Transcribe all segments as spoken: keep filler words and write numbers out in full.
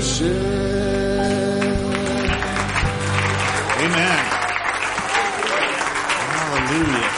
worship. Amen. Hallelujah.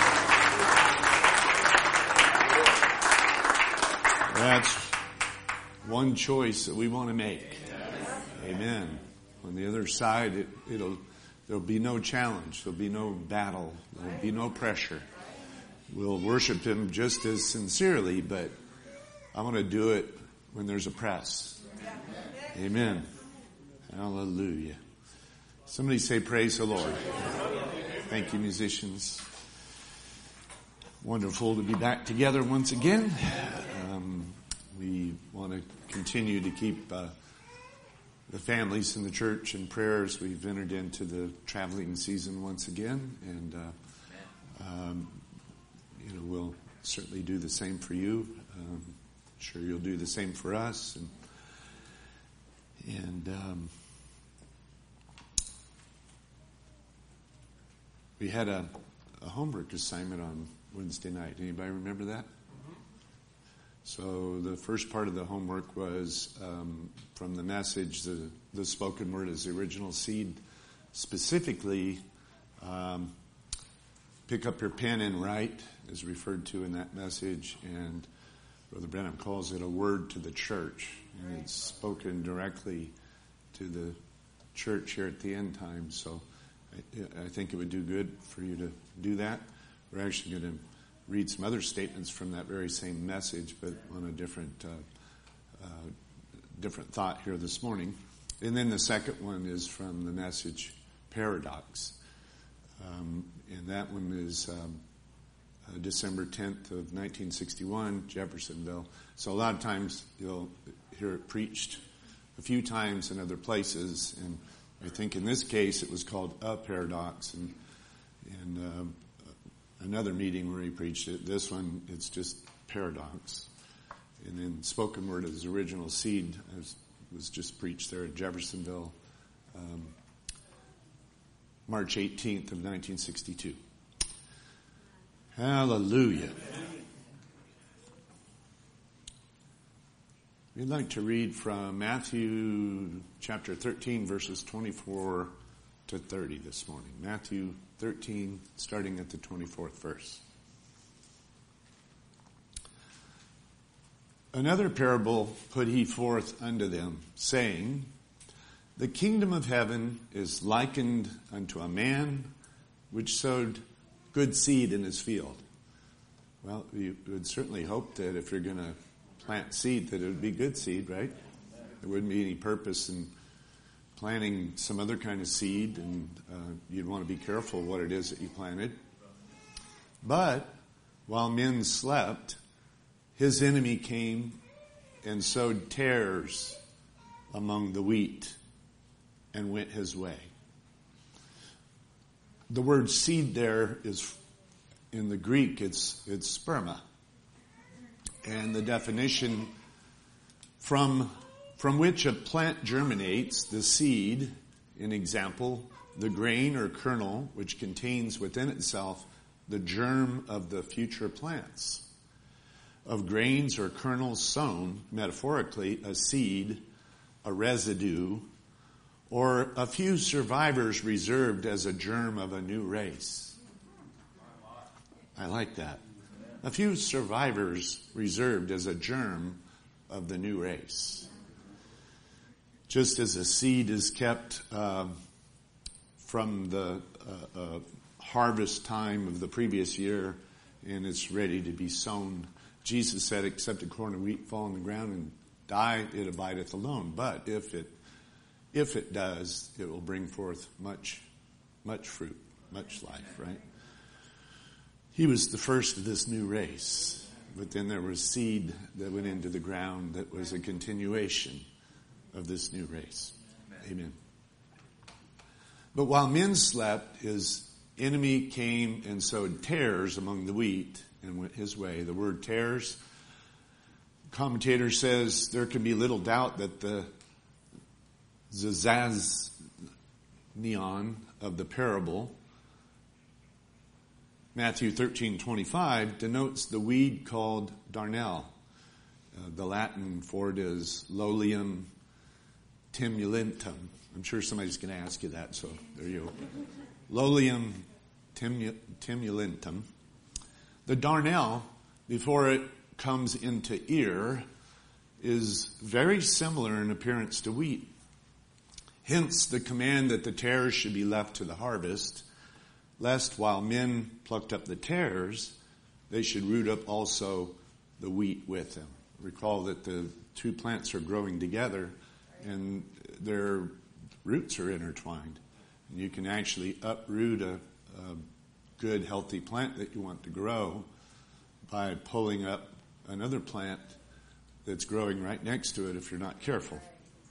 That's one choice that we want to make. Amen. On the other side, it, it'll there'll be no challenge. There'll be no battle. There'll be no pressure. We'll worship Him just as sincerely, but I want to do it when there's a press. Amen. Hallelujah. Somebody say, praise the Lord. Thank you, musicians. Wonderful to be back together once again. Um, we want to continue to keep uh, the families in the church in prayers. We've entered into the traveling season once again, and uh, um, you know we'll certainly do the same for you. Um, sure, you'll do the same for us, and and um, we had a, a homework assignment on Wednesday night. Anybody remember that? So the first part of the homework was um, from the message, the, the spoken word is the original seed. Specifically, um, pick up your pen and write, is referred to in that message, and Brother Branham calls it a word to the church, and it's spoken directly to the church here at the end time. So I, I think it would do good for you to do that. We're actually going to read some other statements from that very same message, but on a different uh, uh, different thought here this morning. And then the second one is from the message Paradox. Um, and that one is um, uh, December tenth of nineteen sixty-one, Jeffersonville. So a lot of times you'll hear it preached a few times in other places. And I think in this case it was called A Paradox. And, and uh, another meeting where he preached it. This one, it's just Paradox. And then spoken word as original seed was, was just preached there at Jeffersonville, um, March eighteenth of nineteen sixty-two. Hallelujah. We'd like to read from Matthew chapter thirteen, verses twenty-four to thirty this morning. Matthew thirteen, starting at the twenty-fourth verse. Another parable put he forth unto them, saying, The kingdom of heaven is likened unto a man which sowed good seed in his field. Well, you would certainly hope that if you're going to plant seed, that it would be good seed, right? There wouldn't be any purpose in planting some other kind of seed, and uh, you'd want to be careful what it is that you planted. But while men slept, his enemy came and sowed tares among the wheat and went his way. The word seed there is, in the Greek, it's it's sperma. And the definition from from which a plant germinates, the seed, in example, the grain or kernel, which contains within itself the germ of the future plants. Of grains or kernels sown, metaphorically, a seed, a residue, or a few survivors reserved as a germ of a new race. I like that. A few survivors reserved as a germ of the new race. Just as a seed is kept uh, from the uh, uh, harvest time of the previous year and it's ready to be sown, Jesus said, except a corn of wheat fall on the ground and die, it abideth alone. But if it if it does, it will bring forth much, much fruit, much life, right? He was the first of this new race, but then there was seed that went into the ground that was a continuation of this new race. Amen. But while men slept, his enemy came and sowed tares among the wheat and went his way. The word tares, commentator says there can be little doubt that the zazaz neon of the parable, Matthew thirteen twenty-five, denotes the weed called darnel. Uh, the Latin for it is Lolium temulentum. I'm sure somebody's going to ask you that, so there you go. Lolium temulentum. The darnel, before it comes into ear, is very similar in appearance to wheat. Hence the command that the tares should be left to the harvest, lest while men plucked up the tares, they should root up also the wheat with them. Recall that the two plants are growing together and their roots are intertwined. And you can actually uproot a, a good, healthy plant that you want to grow by pulling up another plant that's growing right next to it if you're not careful.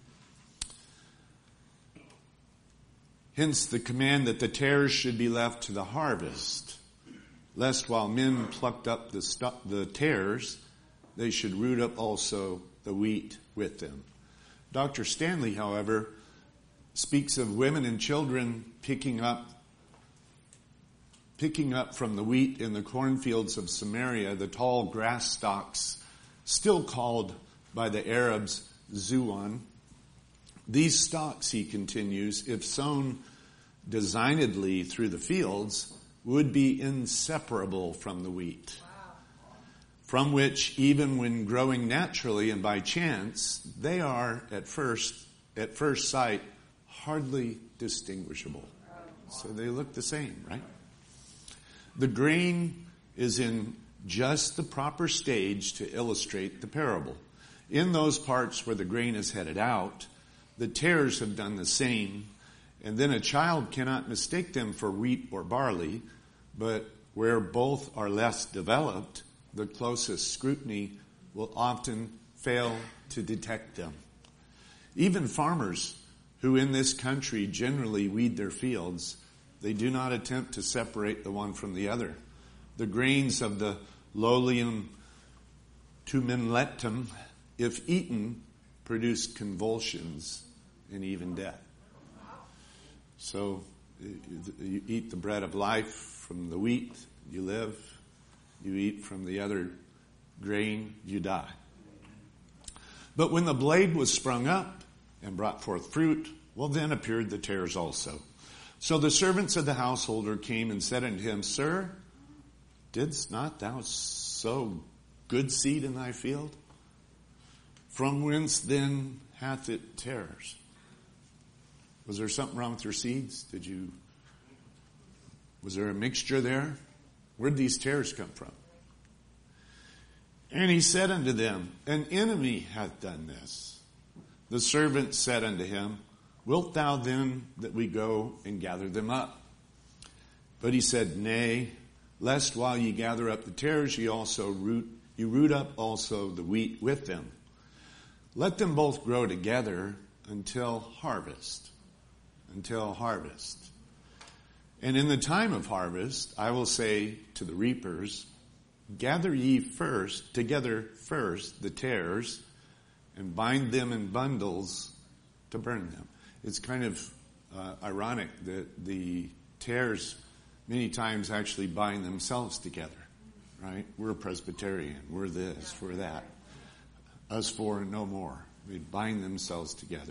Hence the command that the tares should be left to the harvest, lest while men plucked up the, stu- the tares, they should root up also the wheat with them. Doctor Stanley, however, speaks of women and children picking up picking up from the wheat in the cornfields of Samaria the tall grass stalks, still called by the Arabs zuan. These stalks, he continues, if sown designedly through the fields, would be inseparable from the wheat, from which, even when growing naturally and by chance, they are at first, at first sight, hardly distinguishable. So they look the same, right? The grain is in just the proper stage to illustrate the parable. In those parts where the grain is headed out, the tares have done the same, and then a child cannot mistake them for wheat or barley, but where both are less developed, the closest scrutiny will often fail to detect them. Even farmers who in this country generally weed their fields, they do not attempt to separate the one from the other. The grains of the Lolium temulentum, if eaten, produce convulsions and even death. So you eat the bread of life from the wheat, you live. You eat from the other grain, you die. But when the blade was sprung up and brought forth fruit, well, then appeared the tares also. So the servants of the householder came and said unto him, Sir, didst not thou sow good seed in thy field? From whence then hath it tares? Was there something wrong with your seeds? Did you, was there a mixture there? Where did these tares come from? And he said unto them, An enemy hath done this. The servant said unto him, Wilt thou then that we go and gather them up? But he said, Nay, lest while ye gather up the tares, ye also root, you root up also the wheat with them. Let them both grow together until harvest. Until harvest. And in the time of harvest, I will say to the reapers, Gather ye first, together first, the tares, and bind them in bundles to burn them. It's kind of uh, ironic that the tares many times actually bind themselves together, right? We're a Presbyterian. We're this, we're that. Us four and no more. They bind themselves together.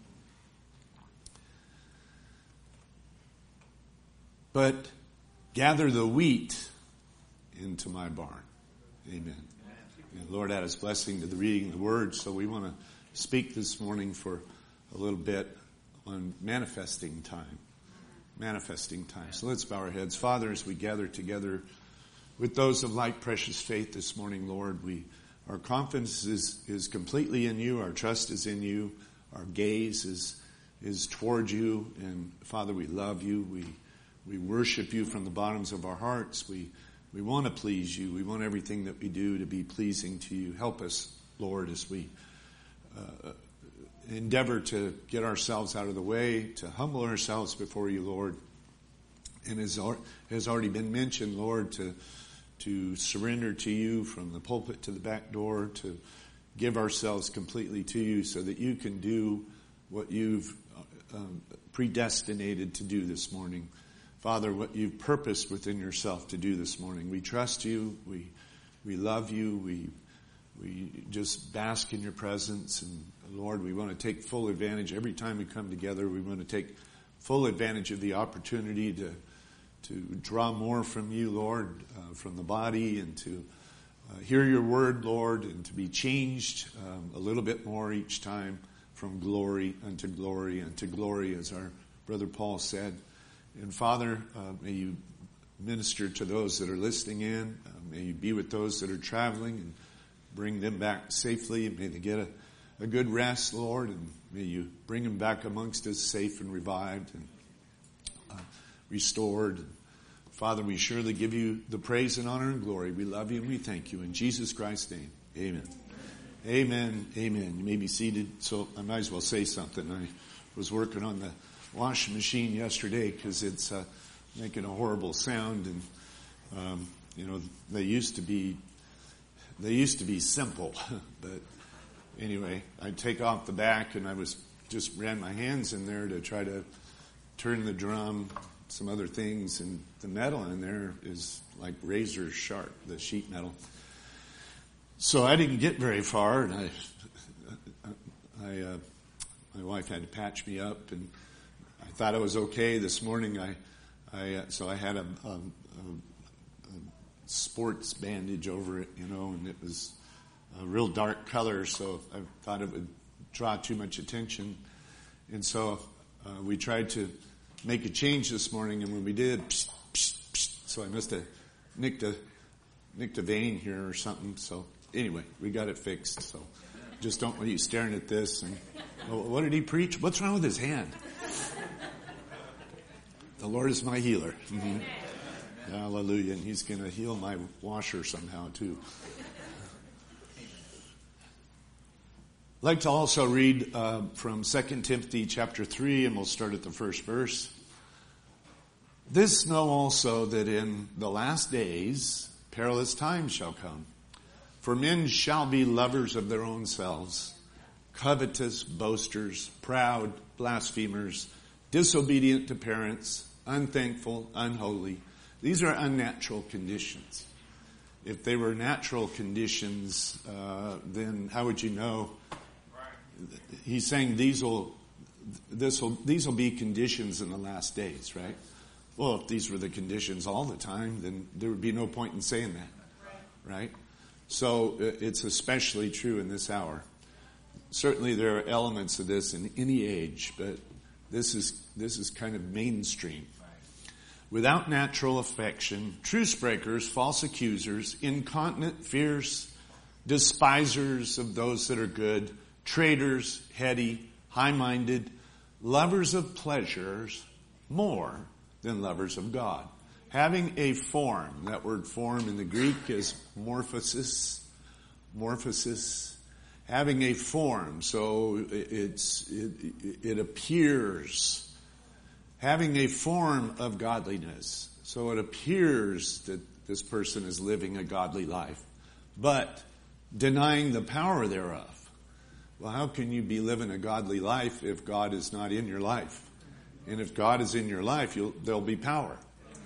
But gather the wheat into my barn. Amen. And Lord, add his blessing to the reading of the word. So we want to speak this morning for a little bit on manifesting time. Manifesting time. So let's bow our heads. Father, as we gather together with those of like precious faith this morning, Lord, we our confidence is, is completely in you. Our trust is in you. Our gaze is is toward you. And Father, we love you. We We worship you from the bottoms of our hearts. We we want to please you. We want everything that we do to be pleasing to you. Help us, Lord, as we uh, endeavor to get ourselves out of the way, to humble ourselves before you, Lord. And as has already been mentioned, Lord, to to surrender to you from the pulpit to the back door, to give ourselves completely to you so that you can do what you've um, predestinated to do this morning. Father, what you've purposed within yourself to do this morning. We trust you. We we love you. We we just bask in your presence. And Lord, we want to take full advantage. Every time we come together, we want to take full advantage of the opportunity to to draw more from you, Lord, uh, from the body, and to uh, hear your word, Lord, and to be changed um, a little bit more each time from glory unto glory unto glory, as our brother Paul said. And Father, uh, may you minister to those that are listening in. Uh, may you be with those that are traveling and bring them back safely. May they get a, a good rest, Lord, and may you bring them back amongst us safe and revived and uh, restored. Father, we surely give you the praise and honor and glory. We love you and we thank you. In Jesus Christ's name, amen. Amen. Amen. You may be seated. So I might as well say something. I was working on the washing machine yesterday because it's uh, making a horrible sound. And, um, you know, they used to be, they used to be simple. But anyway, I'd take off the back and I was just ran my hands in there to try to turn the drum, some other things. And the metal in there is like razor sharp, the sheet metal. So I didn't get very far, and I, I, uh, my wife had to patch me up, and I thought I was okay. This morning, I, I, uh, so I had a, a, a, a sports bandage over it, you know, and it was a real dark color, so I thought it would draw too much attention, and so uh, we tried to make a change this morning, and when we did, psh, psh, psh, so I must have nicked a, nicked a vein here or something, so. Anyway, we got it fixed, so just don't want you staring at this. And well, what did he preach? What's wrong with his hand? The Lord is my healer. Mm-hmm. Hallelujah. And he's going to heal my washer somehow, too. I'd like to also read uh, from Second Timothy chapter three, and we'll start at the first verse. This know also that in the last days perilous times shall come. For men shall be lovers of their own selves, covetous, boasters, proud, blasphemers, disobedient to parents, unthankful, unholy. These are unnatural conditions. If they were natural conditions, uh, then how would you know? He's saying these will, this will, these will be conditions in the last days, right? Well, if these were the conditions all the time, then there would be no point in saying that, right? So it's especially true in this hour. Certainly there are elements of this in any age, but this is this is kind of mainstream. Without natural affection, truce breakers, false accusers, incontinent, fierce, despisers of those that are good, traitors, heady, high-minded, lovers of pleasures more than lovers of God. Having a form, that word form in the Greek is morphosis, morphosis. Having a form, so it's, it, it appears. Having a form of godliness, so it appears that this person is living a godly life, but denying the power thereof. Well, how can you be living a godly life if God is not in your life? And if God is in your life, you'll, there'll be power.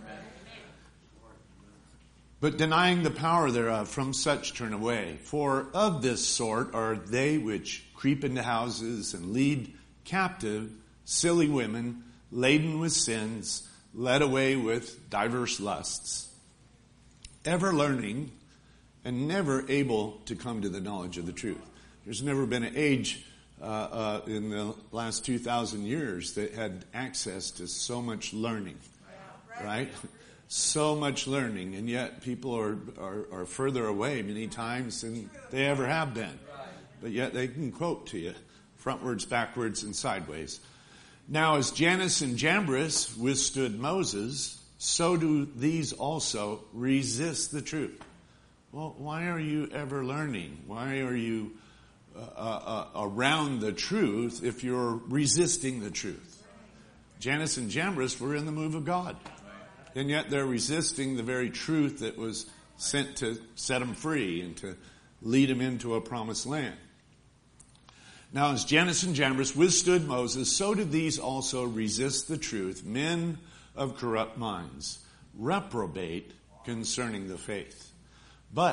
But denying the power thereof, from such turn away. For of this sort are they which creep into houses and lead captive silly women, laden with sins, led away with diverse lusts, ever learning and never able to come to the knowledge of the truth. There's never been an age uh, uh, in the last two thousand years that had access to so much learning, right? So much learning, and yet people are, are, are further away many times than they ever have been. But yet they can quote to you frontwards, backwards, and sideways. Now, as Jannes and Jambres withstood Moses, so do these also resist the truth. Well, why are you ever learning? Why are you uh, uh, around the truth if you're resisting the truth? Jannes and Jambres were in the move of God. And yet they're resisting the very truth that was sent to set them free and to lead them into a promised land. Now, as Jannes and Jambres withstood Moses, so did these also resist the truth, men of corrupt minds, reprobate concerning the faith. But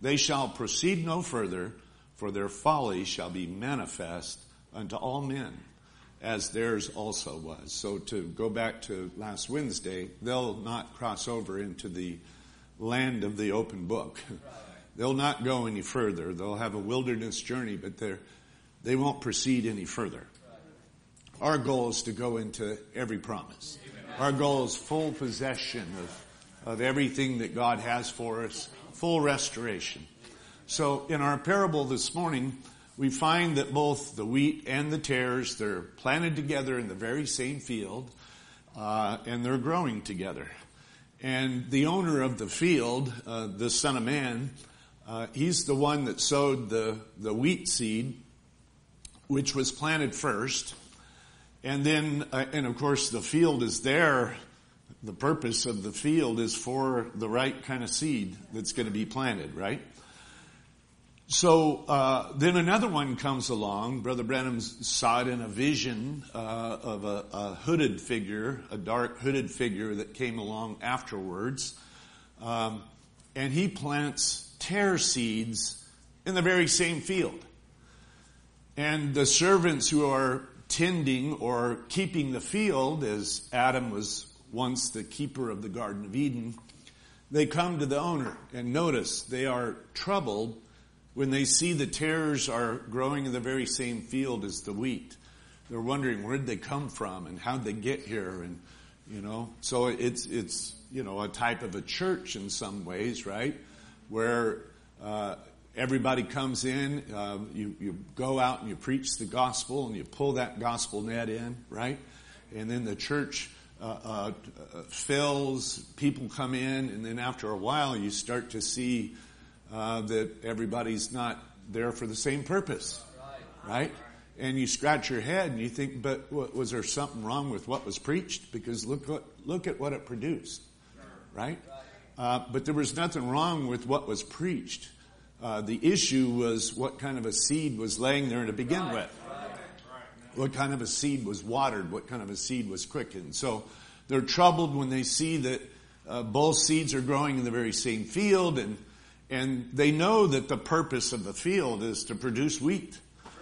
They shall proceed no further, for their folly shall be manifest unto all men, as theirs also was. So to go back to last Wednesday, they'll not cross over into the land of the open book. They'll not go any further. They'll have a wilderness journey, but they're, they won't proceed any further. Our goal is to go into every promise. Our goal is full possession of, of everything that God has for us, full restoration. So in our parable this morning, we find that both the wheat and the tares, they're planted together in the very same field, uh, and they're growing together. And the owner of the field, uh, the Son of Man, uh, he's the one that sowed the, the wheat seed, which was planted first. And then, uh, and of course the field is there. The purpose of the field is for the right kind of seed that's going to be planted, right? So uh, then another one comes along. Brother Branham saw it in a vision uh, of a, a hooded figure, a dark hooded figure that came along afterwards. Um, and he plants tare seeds in the very same field. And the servants who are tending or keeping the field, as Adam was once the keeper of the Garden of Eden, they come to the owner and notice they are troubled when they see the tares are growing in the very same field as the wheat. They're wondering where'd they come from and how'd they get here, and you know, so it's it's you know a type of a church in some ways, right? Where uh, everybody comes in, uh, you you go out and you preach the gospel and you pull that gospel net in, right? And then the church uh, uh, fills, people come in, and then after a while you start to see Uh, that everybody's not there for the same purpose, right? And you scratch your head and you think, but what, was there something wrong with what was preached? Because look what look at what it produced, right? Uh, but there was nothing wrong with what was preached. Uh, the issue was what kind of a seed was laying there to begin with. What kind of a seed was watered? What kind of a seed was quickened? So they're troubled when they see that uh, both seeds are growing in the very same field, and And they know that the purpose of the field is to produce wheat.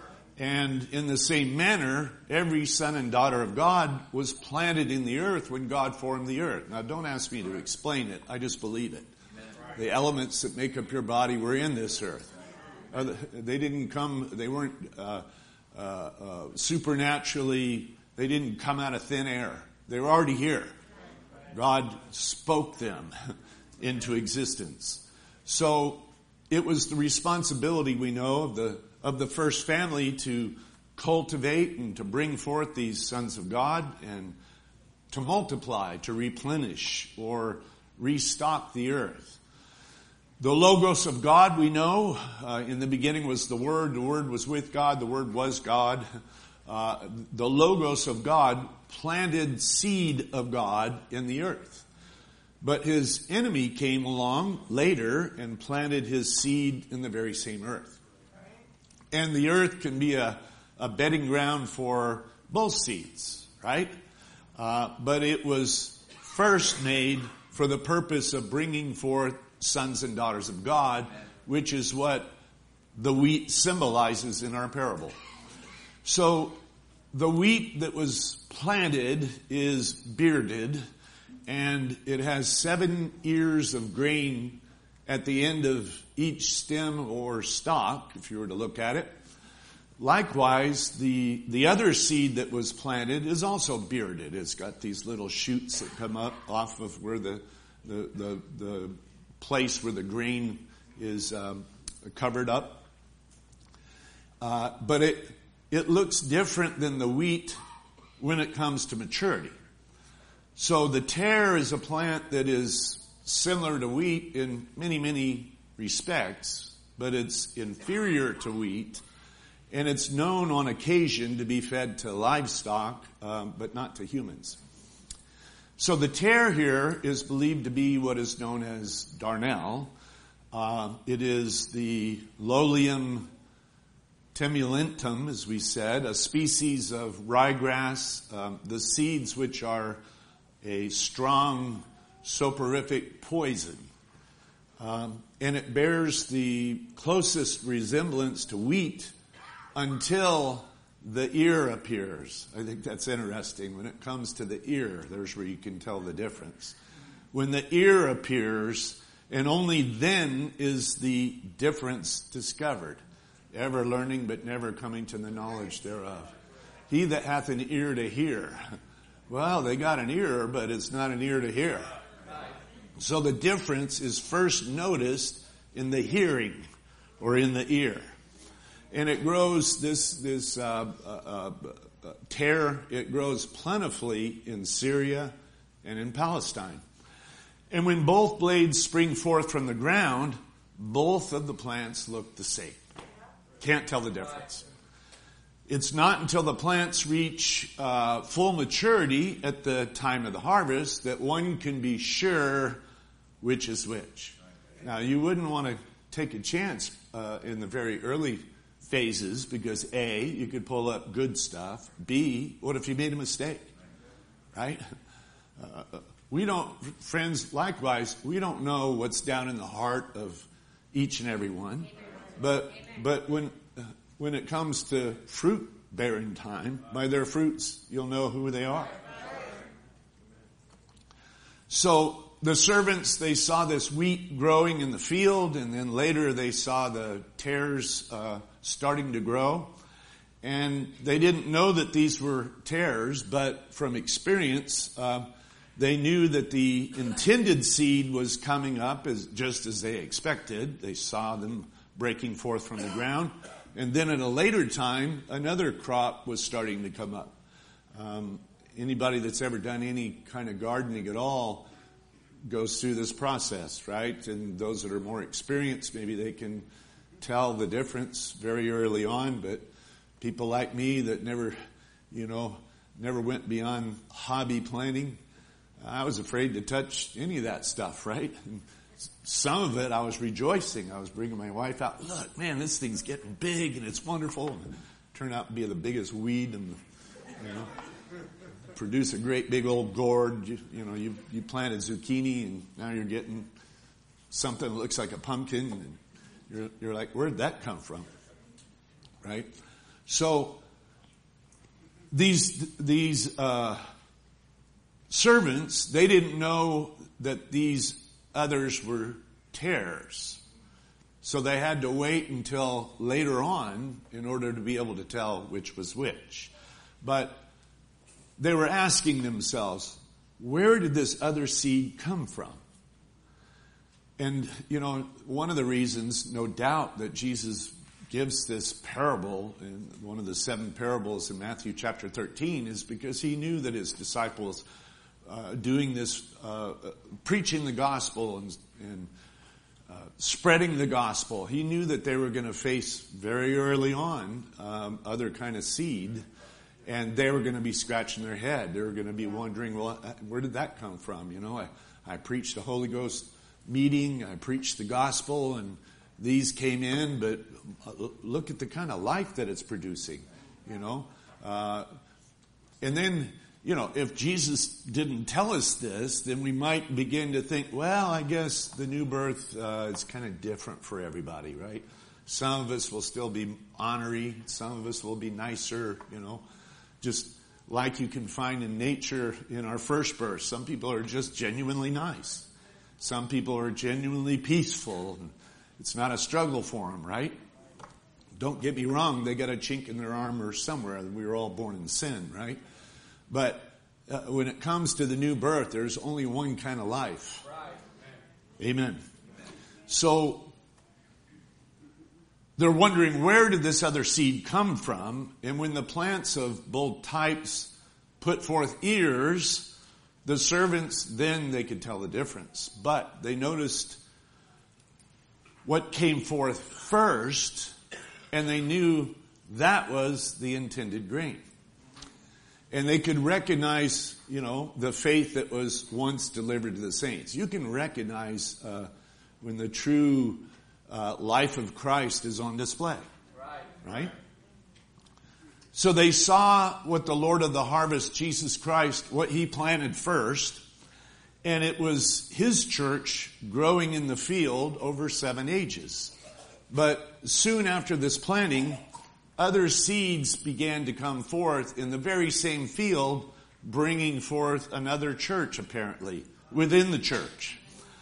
And in the same manner, every son and daughter of God was planted in the earth when God formed the earth. Now, don't ask me to explain it. I just believe it. The elements that make up your body were in this earth. Uh, they didn't come, they weren't uh, uh, uh, supernaturally, they didn't come out of thin air. They were already here. God spoke them into existence. So it was the responsibility, we know, of the of the first family to cultivate and to bring forth these sons of God and to multiply, to replenish or restock the earth. The Logos of God, we know, uh, in the beginning was the Word. The Word was with God. The Word was God. Uh, the Logos of God planted seed of God in the earth. But his enemy came along later and planted his seed in the very same earth. And the earth can be a, a bedding ground for both seeds, right? Uh, but it was first made for the purpose of bringing forth sons and daughters of God, which is what the wheat symbolizes in our parable. So the wheat that was planted is bearded, and it has seven ears of grain at the end of each stem or stalk, if you were to look at it. Likewise, the, the other seed that was planted is also bearded. It's got these little shoots that come up off of where the the the, the place where the grain is um, covered up. Uh, but it it looks different than the wheat when it comes to maturity. So the tare is a plant that is similar to wheat in many, many respects, but it's inferior to wheat, and it's known on occasion to be fed to livestock, um, but not to humans. So the tare here is believed to be what is known as darnel. Uh, it is the Lolium temulentum, as we said, a species of ryegrass, um, the seeds which are a strong soporific poison. Um, and it bears the closest resemblance to wheat until the ear appears. I think that's interesting. When it comes to the ear, there's where you can tell the difference. When the ear appears, and only then is the difference discovered. Ever learning, but never coming to the knowledge thereof. He that hath an ear to hear. Well, they got an ear, but it's not an ear to hear. So the difference is first noticed in the hearing, or in the ear. And it grows, this this uh, uh, uh, tare, it grows plentifully in Syria and in Palestine. And when both blades spring forth from the ground, both of the plants look the same. Can't tell the difference. It's not until the plants reach uh, full maturity at the time of the harvest that one can be sure which is which. Now, you wouldn't want to take a chance uh, in the very early phases because A, you could pull up good stuff. B, what if you made a mistake? Right? Uh, we don't, friends, likewise, we don't know what's down in the heart of each and every one. But but when uh, when it comes to fruit bearing time, by their fruits you'll know who they are. So the servants, they saw this wheat growing in the field, and then later they saw the tares uh, starting to grow. And they didn't know that these were tares, but from experience, uh, they knew that the intended seed was coming up as just as they expected. They saw them breaking forth from the ground. And then at a later time, another crop was starting to come up. Um, anybody that's ever done any kind of gardening at all goes through this process, right? And those that are more experienced, maybe they can tell the difference very early on. But people like me that never, you know, never went beyond hobby planting, I was afraid to touch any of that stuff, right? And some of it I was rejoicing. I was bringing my wife out. Look, man, this thing's getting big and it's wonderful. And it turned out to be the biggest weed and, you know, produce a great big old gourd. You, you know, you, you planted zucchini and now you're getting something that looks like a pumpkin. And you're, you're like, where'd that come from? Right? So these, these, uh, servants, they didn't know that these others were tares. So they had to wait until later on in order to be able to tell which was which. But they were asking themselves, where did this other seed come from? And, you know, one of the reasons, no doubt, that Jesus gives this parable in one of the seven parables in Matthew chapter thirteen is because he knew that his disciples Uh, doing this, uh, preaching the gospel and, and uh, spreading the gospel. He knew that they were going to face very early on um, other kind of seed, and they were going to be scratching their head. They were going to be wondering, well, where did that come from? You know, I, I preached a Holy Ghost meeting, I preached the gospel, and these came in, but look at the kind of life that it's producing, you know. Uh, and then, you know, if Jesus didn't tell us this, then we might begin to think, well, I guess the new birth uh, is kind of different for everybody, right? Some of us will still be honorary. Some of us will be nicer, you know, just like you can find in nature in our first birth. Some people are just genuinely nice. Some people are genuinely peaceful. It's not a struggle for them, right? Don't get me wrong. They got a chink in their armor somewhere. We were all born in sin, right? But uh, when it comes to the new birth, there's only one kind of life. Right. Amen. So they're wondering, where did this other seed come from? And when the plants of both types put forth ears, the servants, then they could tell the difference. But they noticed what came forth first, and they knew that was the intended grain. And they could recognize, you know, the faith that was once delivered to the saints. You can recognize uh, when the true uh, life of Christ is on display. Right. Right? So they saw what the Lord of the harvest, Jesus Christ, what he planted first. And it was his church growing in the field over seven ages. But soon after this planting, other seeds began to come forth in the very same field, bringing forth another church, apparently, within the church.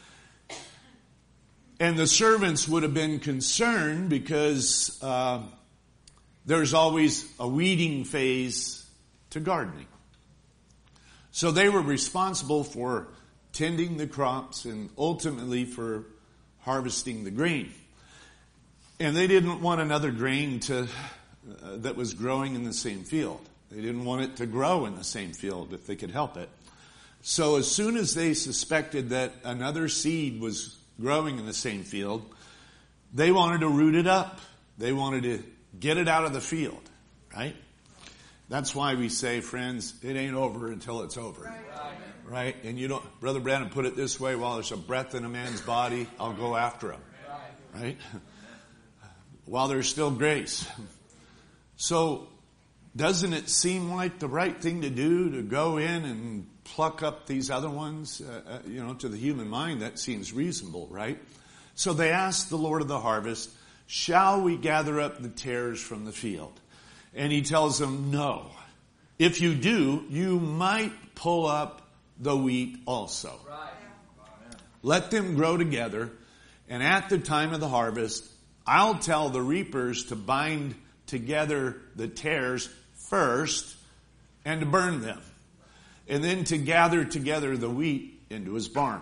And the servants would have been concerned because uh, there's always a weeding phase to gardening. So they were responsible for tending the crops and ultimately for harvesting the grain. And they didn't want another grain to uh, that was growing in the same field. They didn't want it to grow in the same field if they could help it. So as soon as they suspected that another seed was growing in the same field, they wanted to root it up. They wanted to get it out of the field, right? That's why we say, friends, it ain't over until it's over. Right. Right? And you don't, Brother Brandon put it this way, while there's a breath in a man's body, I'll go after him. Right? While there's still grace. So, doesn't it seem like the right thing to do to go in and pluck up these other ones? Uh, uh, you know, to the human mind, that seems reasonable, right? So they asked the Lord of the harvest, shall we gather up the tares from the field? And he tells them, no. If you do, you might pull up the wheat also. Right. Let them grow together, and at the time of the harvest, I'll tell the reapers to bind together the tares first and to burn them, and then to gather together the wheat into his barn.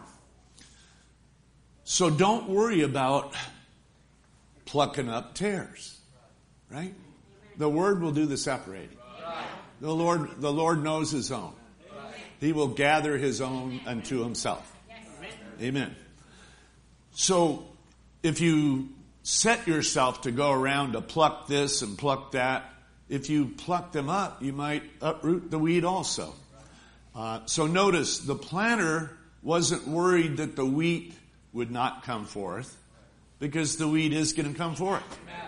So don't worry about plucking up tares, right? The word will do the separating. The Lord, the Lord knows his own. He will gather his own unto himself. Amen. So if you set yourself to go around to pluck this and pluck that, if you pluck them up, you might uproot the weed also. Uh, so notice, the planter wasn't worried that the wheat would not come forth, because the wheat is going to come forth.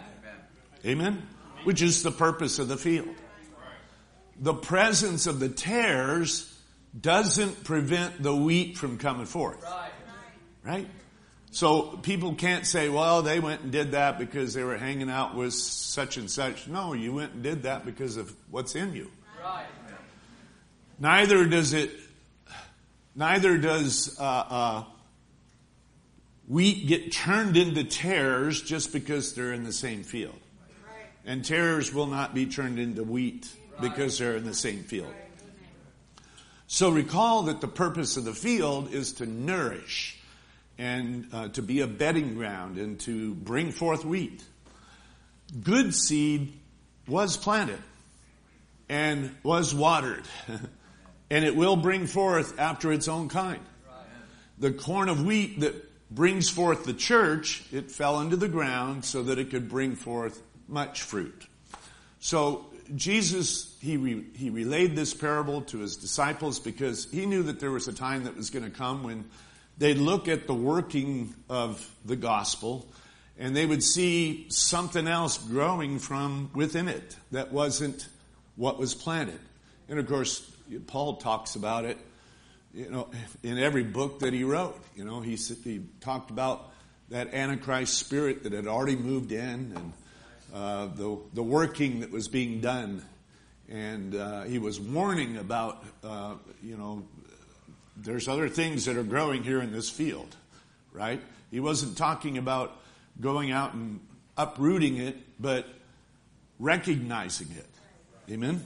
Amen? Which is the purpose of the field. The presence of the tares doesn't prevent the wheat from coming forth. Right? So people can't say, well, they went and did that because they were hanging out with such and such. No, you went and did that because of what's in you. Right. Neither does it, neither does uh, uh, wheat get turned into tares just because they're in the same field. Right. And tares will not be turned into wheat because they're in the same field. So recall that the purpose of the field is to nourish and uh, to be a bedding ground and to bring forth wheat. Good seed was planted and was watered, and it will bring forth after its own kind. The corn of wheat that brings forth the church, it fell into the ground so that it could bring forth much fruit. So Jesus, he re, he relayed this parable to his disciples because he knew that there was a time that was going to come when they'd look at the working of the gospel and they would see something else growing from within it that wasn't what was planted. And of course, Paul talks about it, you know, in every book that he wrote. You know, he, he talked about that Antichrist spirit that had already moved in, and Uh, the the working that was being done, and uh, he was warning about uh, you know there's other things that are growing here in this field, right? He wasn't talking about going out and uprooting it, but recognizing it. Amen.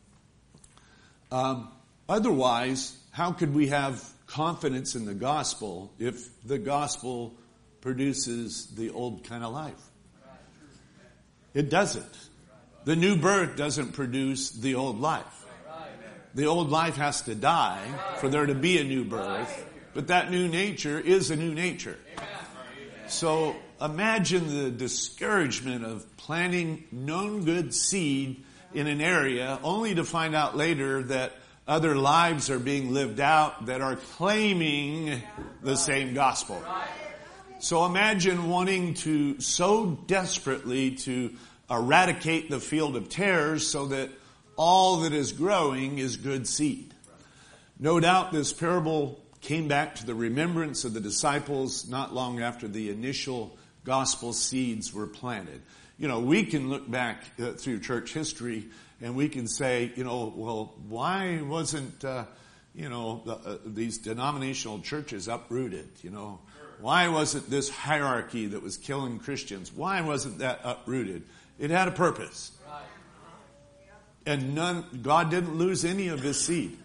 Um, otherwise, how could we have confidence in the gospel if the gospel produces the old kind of life? It doesn't. The new birth doesn't produce the old life. The old life has to die for there to be a new birth, but that new nature is a new nature. So imagine the discouragement of planting known good seed in an area only to find out later that other lives are being lived out that are claiming the same gospel. So imagine wanting to so desperately to eradicate the field of tares so that all that is growing is good seed. No doubt this parable came back to the remembrance of the disciples not long after the initial gospel seeds were planted. You know, we can look back uh, through church history and we can say, you know, well, why wasn't, uh, you know, the, uh, these denominational churches uprooted, you know? Why wasn't this hierarchy that was killing Christians, why wasn't that uprooted? It had a purpose. And none, God didn't lose any of his seed.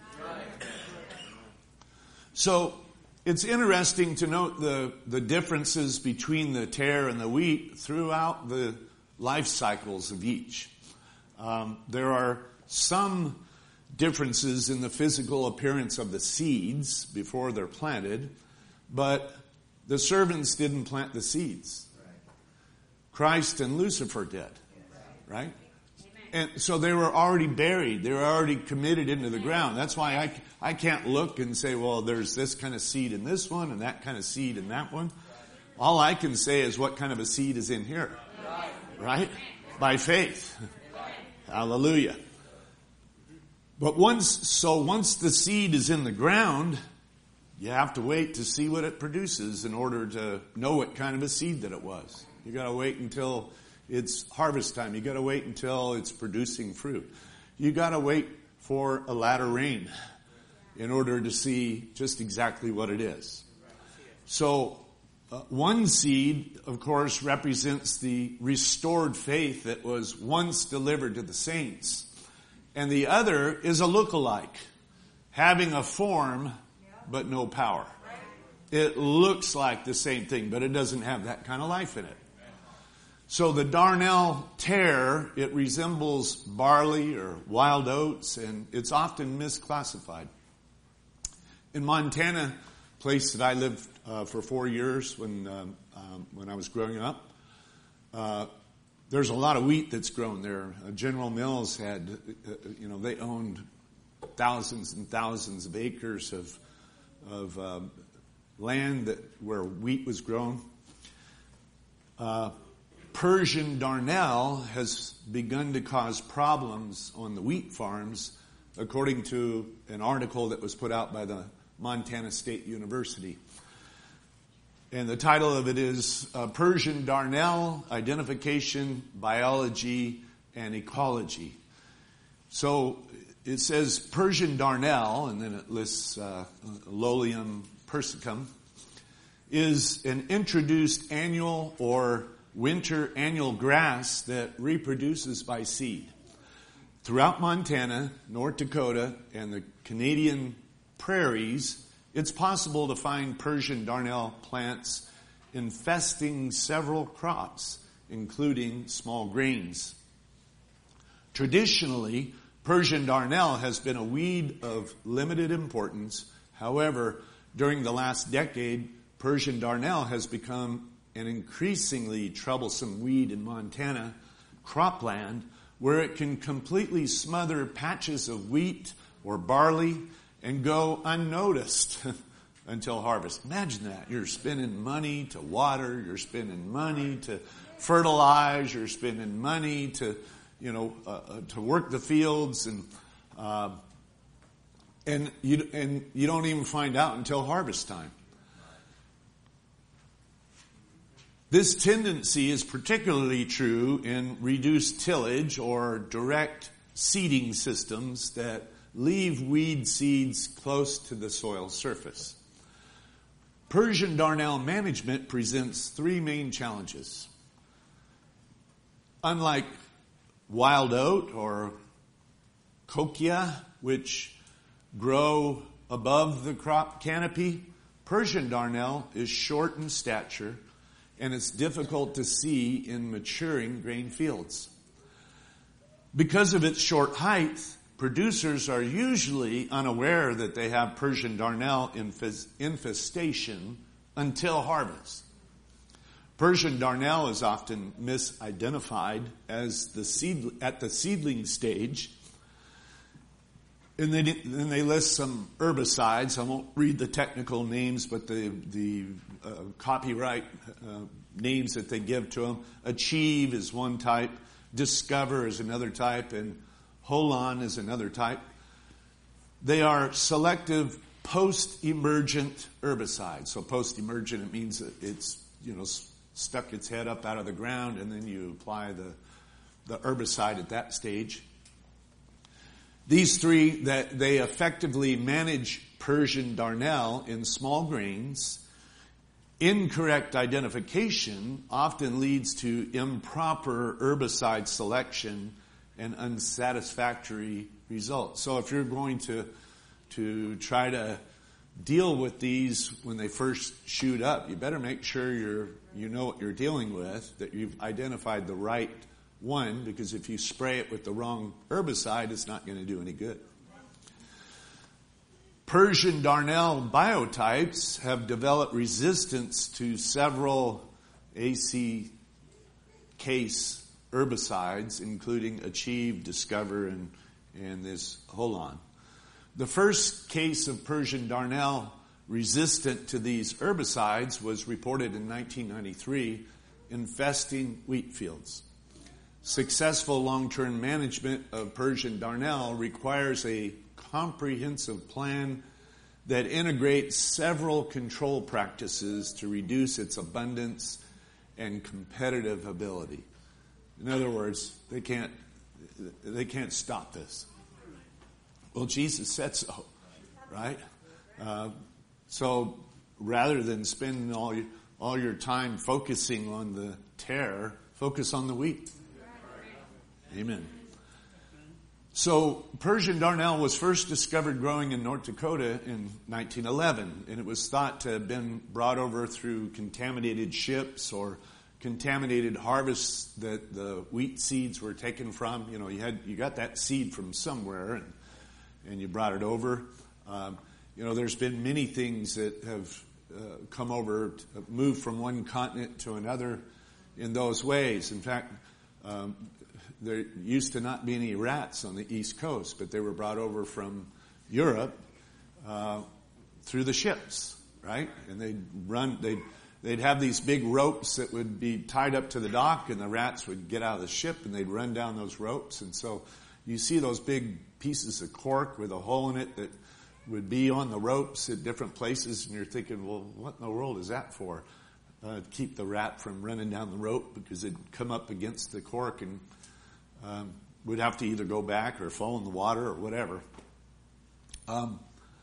So it's interesting to note the, the differences between the tare and the wheat throughout the life cycles of each. Um, there are some differences in the physical appearance of the seeds before they're planted, but the servants didn't plant the seeds. Christ and Lucifer did, right? And so they were already buried. They were already committed into the ground. That's why I, I can't look and say, well, there's this kind of seed in this one and that kind of seed in that one. All I can say is what kind of a seed is in here, right? By faith. Hallelujah. But once, so once the seed is in the ground, you have to wait to see what it produces in order to know what kind of a seed that it was. You got to wait until it's harvest time. You got to wait until it's producing fruit. You got to wait for a latter rain in order to see just exactly what it is. So uh, one seed, of course, represents the restored faith that was once delivered to the saints. And the other is a look-alike, having a form but no power. It looks like the same thing, but it doesn't have that kind of life in it. So the darnel tare, it resembles barley or wild oats, and it's often misclassified. In Montana, place that I lived uh, for four years when um, um, when I was growing up, uh, there's a lot of wheat that's grown there. Uh, General Mills had, uh, you know, they owned thousands and thousands of acres of of um, land that where wheat was grown. Uh, Persian darnel has begun to cause problems on the wheat farms, according to an article that was put out by the Montana State University. And the title of it is uh, Persian Darnel, Identification, Biology, and Ecology. So it says Persian darnel, and then it lists uh, Lolium persicum, is an introduced annual or winter annual grass that reproduces by seed. Throughout Montana, North Dakota, and the Canadian prairies, it's possible to find Persian darnel plants infesting several crops, including small grains. Traditionally, Persian darnel has been a weed of limited importance. However, during the last decade, Persian darnel has become an increasingly troublesome weed in Montana cropland, where it can completely smother patches of wheat or barley and go unnoticed until harvest. Imagine that. You're spending money to water, you're spending money to fertilize, you're spending money to, you know, uh, to work the fields, and uh, and you and you don't even find out until harvest time. This tendency is particularly true in reduced tillage or direct seeding systems that leave weed seeds close to the soil surface. Persian darnel management presents three main challenges. Unlike wild oat or cochia, which grow above the crop canopy, Persian darnel is short in stature, and it's difficult to see in maturing grain fields. Because of its short height, producers are usually unaware that they have Persian darnel infestation until harvest. Persian darnel is often misidentified as the seed, at the seedling stage. And they, then they list some herbicides. I won't read the technical names, but the, the uh, copyright uh, names that they give to them. Achieve is one type. Discover is another type. And Holon is another type. They are selective post-emergent herbicide. So post-emergent, it means that it's, you know, stuck its head up out of the ground, and then you apply the, the herbicide at that stage. These three, that they effectively manage Persian darnel in small grains. Incorrect identification often leads to improper herbicide selection and unsatisfactory results. So if you're going to to try to deal with these when they first shoot up, you better make sure you're you know what you're dealing with, that you've identified the right one, because if you spray it with the wrong herbicide, it's not going to do any good. Persian darnel biotypes have developed resistance to several A C case herbicides, including Achieve, Discover, and, and this Holon. The first case of Persian darnel resistant to these herbicides was reported in nineteen ninety-three, infesting wheat fields. Successful long-term management of Persian darnel requires a comprehensive plan that integrates several control practices to reduce its abundance and competitive ability. In other words, they can't they can't stop this. Well, Jesus said so, right? Uh, so rather than spending all your, all your time focusing on the tare, focus on the wheat. Amen. So Persian darnel was first discovered growing in North Dakota in nineteen eleven, and it was thought to have been brought over through contaminated ships or contaminated harvests that the wheat seeds were taken from. You know, you had you got that seed from somewhere, and and you brought it over. Um, you know, there's been many things that have uh, come over, moved from one continent to another in those ways. In fact, um, there used to not be any rats on the East Coast, but they were brought over from Europe uh, through the ships, right? And they'd run, they'd, they'd have these big ropes that would be tied up to the dock, and the rats would get out of the ship, and they'd run down those ropes. And so you see those big pieces of cork with a hole in it that would be on the ropes at different places, and you're thinking, well, what in the world is that for? Uh, to keep the rat from running down the rope, because it'd come up against the cork and Um, would have to either go back or fall in the water or whatever. Um,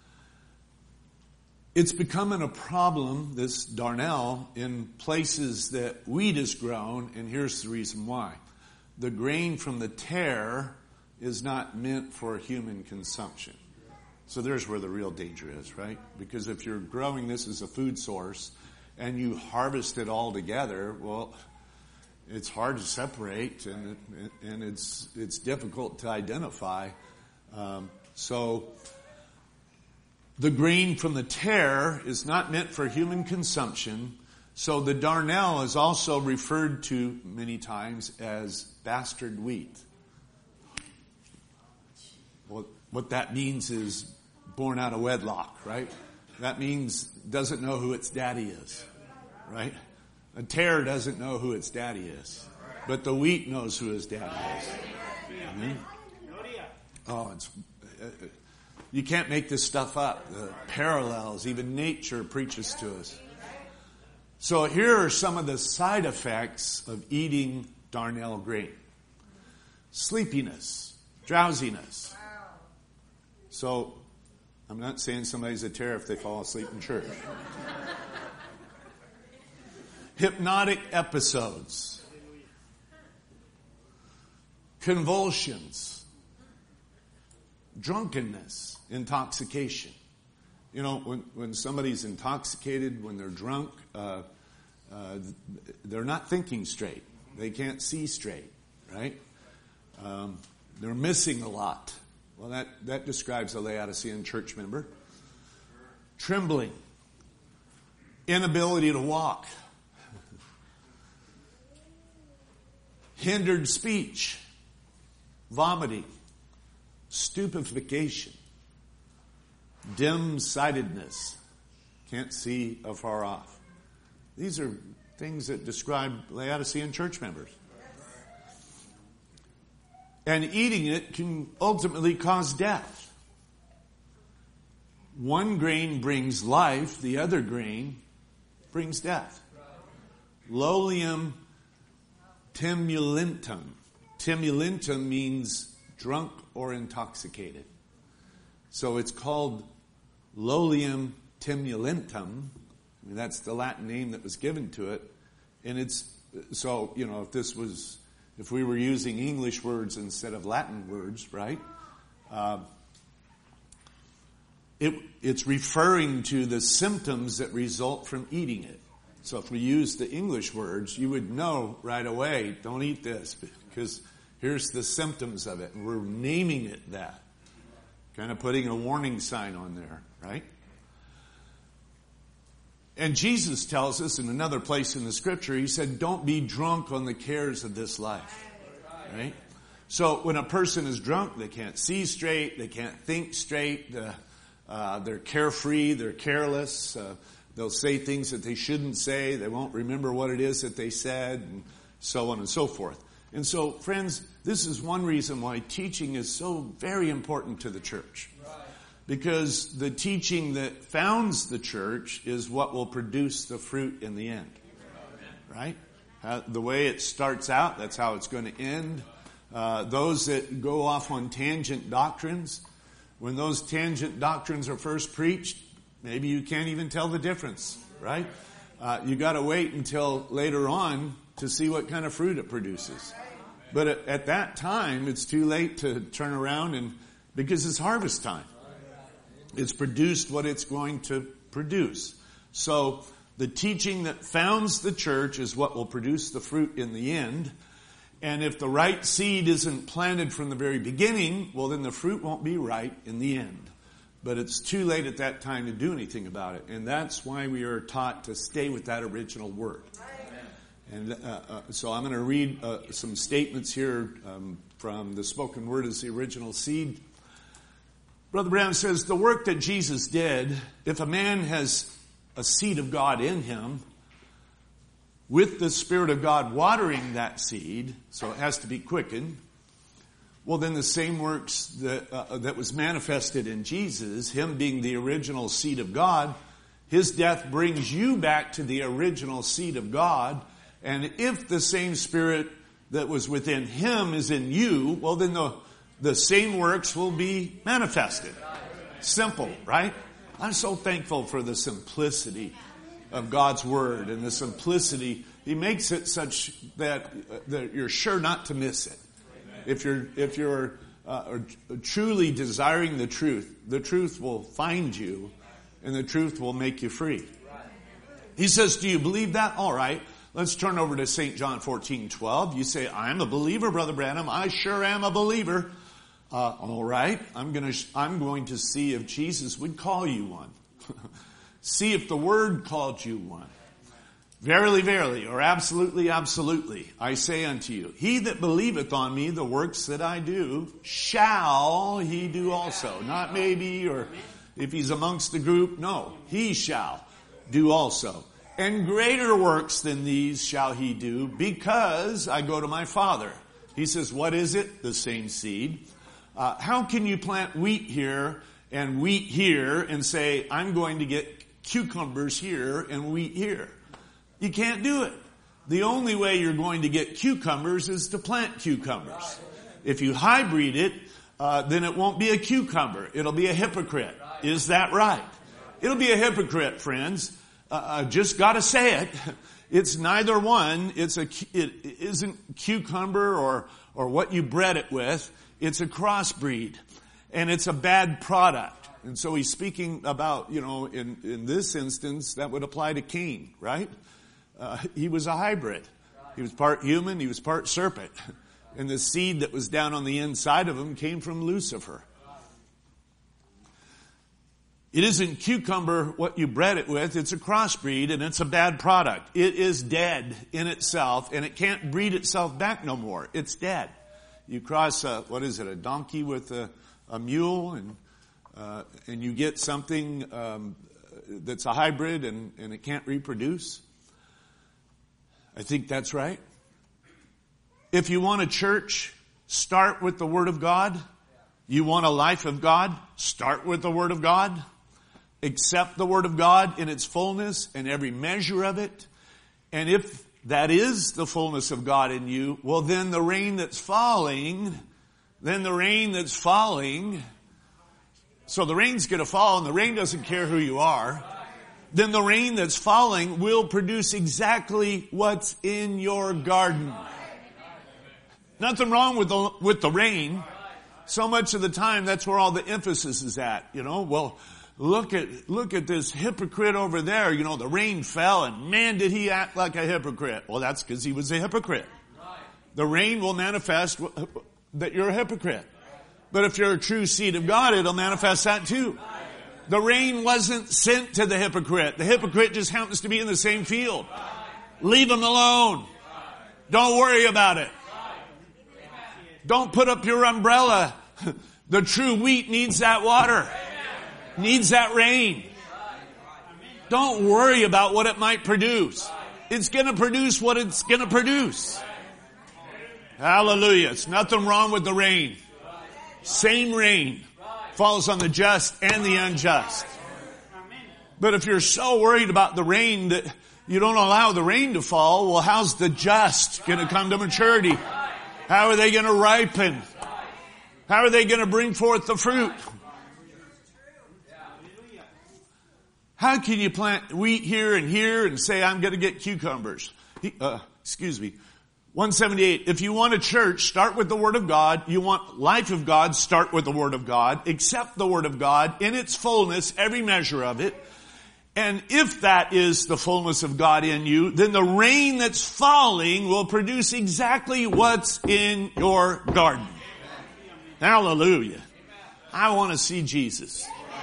it's becoming a problem, this darnel, in places that wheat is grown, and here's the reason why. The grain from the tare is not meant for human consumption. So there's where the real danger is, right? Because if you're growing this as a food source and you harvest it all together, well, it's hard to separate, and it, and it's it's difficult to identify. Um, so the grain from the tare is not meant for human consumption. So the darnel is also referred to many times as bastard wheat. Well, what that means is born out of wedlock, right? That means doesn't know who its daddy is, right? A tare doesn't know who its daddy is, but the wheat knows who his daddy is. Amen? Oh, it's, uh, you can't make this stuff up. The parallels, even nature preaches to us. So here are some of the side effects of eating darnel grain. Sleepiness, drowsiness. So I'm not saying somebody's a tare if they fall asleep in church. Hypnotic episodes, convulsions, drunkenness, intoxication. You know, when, when somebody's intoxicated, when they're drunk, uh, uh, they're not thinking straight. They can't see straight, right? Um, they're missing a lot. Well, that, that describes a Laodicean church member. Trembling, inability to walk, hindered speech, vomiting, stupefaction, dim-sightedness, can't see afar off. These are things that describe Laodicean church members. And eating it can ultimately cause death. one grain brings life, the other grain brings death. Lolium timolentum. Timolentum means drunk or intoxicated. So it's called Lolium timolentum. I mean, that's the Latin name that was given to it. And it's, so, you know, if this was, if we were using English words instead of Latin words, right? Uh, it, it's referring to the symptoms that result from eating it. So if we use the English words, you would know right away, don't eat this, because here's the symptoms of it. And we're naming it that. Kind of putting a warning sign on there, right? And Jesus tells us in another place in the scripture, he said, don't be drunk on the cares of this life. Right? So when a person is drunk, they can't see straight, they can't think straight, uh, uh, they're carefree, they're careless, uh, they'll say things that they shouldn't say, they won't remember what it is that they said, and so on and so forth. And so, friends, this is one reason why teaching is so very important to the church. Because the teaching that founds the church is what will produce the fruit in the end. Right? Uh, the way it starts out, that's how it's going to end. Uh, those that go off on tangent doctrines, when those tangent doctrines are first preached, maybe you can't even tell the difference. Right? Uh, you got to wait until later on to see what kind of fruit it produces. But at, at that time, it's too late to turn around and, because it's harvest time. It's produced what it's going to produce. So the teaching that founds the church is what will produce the fruit in the end. And if the right seed isn't planted from the very beginning, well, then the fruit won't be right in the end. But it's too late at that time to do anything about it. And that's why we are taught to stay with that original word. And uh, uh, so I'm going to read uh, some statements here um, from the spoken word as the original seed. Brother Branham says, the work that Jesus did, if a man has a seed of God in him, with the Spirit of God watering that seed, so it has to be quickened, well, then the same works that, uh, that was manifested in Jesus, him being the original seed of God, his death brings you back to the original seed of God. And if the same Spirit that was within him is in you, well, then the The same works will be manifested. Simple, right? I'm so thankful for the simplicity of God's Word and the simplicity. He makes it such that, that you're sure not to miss it. If you're, if you're uh, truly desiring the truth, the truth will find you and the truth will make you free. He says, do you believe that? All right. Let's turn over to Saint John fourteen twelve. You say, I'm a believer, Brother Branham. I sure am a believer. Uh, all right, I'm going to I'm going to see if Jesus would call you one. See if the Word called you one. Verily, verily, or absolutely, absolutely, I say unto you, he that believeth on me, the works that I do, shall he do also. Not maybe, or if he's amongst the group, no, he shall do also. And greater works than these shall he do, because I go to my Father. He says, what is it? The same seed. Uh, how can you plant wheat here and wheat here and say, I'm going to get cucumbers here and wheat here? You can't do it. The only way you're going to get cucumbers is to plant cucumbers. If you hybrid it, uh, then it won't be a cucumber. It'll be a hypocrite. Is that right? It'll be a hypocrite, friends. Uh, I just gotta say it. It's neither one. It's a, it isn't cucumber or, or what you bred it with. It's a crossbreed, and it's a bad product. And so he's speaking about, you know, in, in this instance, that would apply to Cain, right? Uh, he was a hybrid. He was part human, he was part serpent. And the seed that was down on the inside of him came from Lucifer. It isn't cucumber what you bred it with, it's a crossbreed, and it's a bad product. It is dead in itself, and it can't breed itself back no more. It's dead. You cross a, what is it, a donkey with a, a mule, and uh, and you get something um, that's a hybrid and, and it can't reproduce. I think that's right. If you want a church, start with the Word of God. You want a life of God, start with the Word of God. accept the Word of God in its fullness and every measure of it. And if that is the fullness of God in you, well then the rain that's falling, then the rain that's falling, so the rain's going to fall and the rain doesn't care who you are, then the rain that's falling will produce exactly what's in your garden. Nothing wrong with the, with the rain. So much of the time, that's where all the emphasis is at. You know, well, look at, look at this hypocrite over there. You know, the rain fell and man, did he act like a hypocrite. Well, that's because he was a hypocrite. The rain will manifest that you're a hypocrite. But if you're a true seed of God, it'll manifest that too. The rain wasn't sent to the hypocrite. The hypocrite just happens to be in the same field. Leave him alone. Don't worry about it. Don't put up your umbrella. The true wheat needs that water. Needs that rain. Don't worry about what it might produce. It's going to produce what it's going to produce. Hallelujah. It's nothing wrong with the rain. Same rain falls on the just and the unjust. But if you're so worried about the rain that you don't allow the rain to fall, well, how's the just going to come to maturity? How are they going to ripen? How are they going to bring forth the fruit? How can you plant wheat here and here and say, I'm going to get cucumbers? Uh, excuse me. one seventy-eight. If you want a church, start with the Word of God. You want life of God, start with the Word of God. Accept the Word of God in its fullness, every measure of it. And if that is the fullness of God in you, then the rain that's falling will produce exactly what's in your garden. Hallelujah. I want to see Jesus.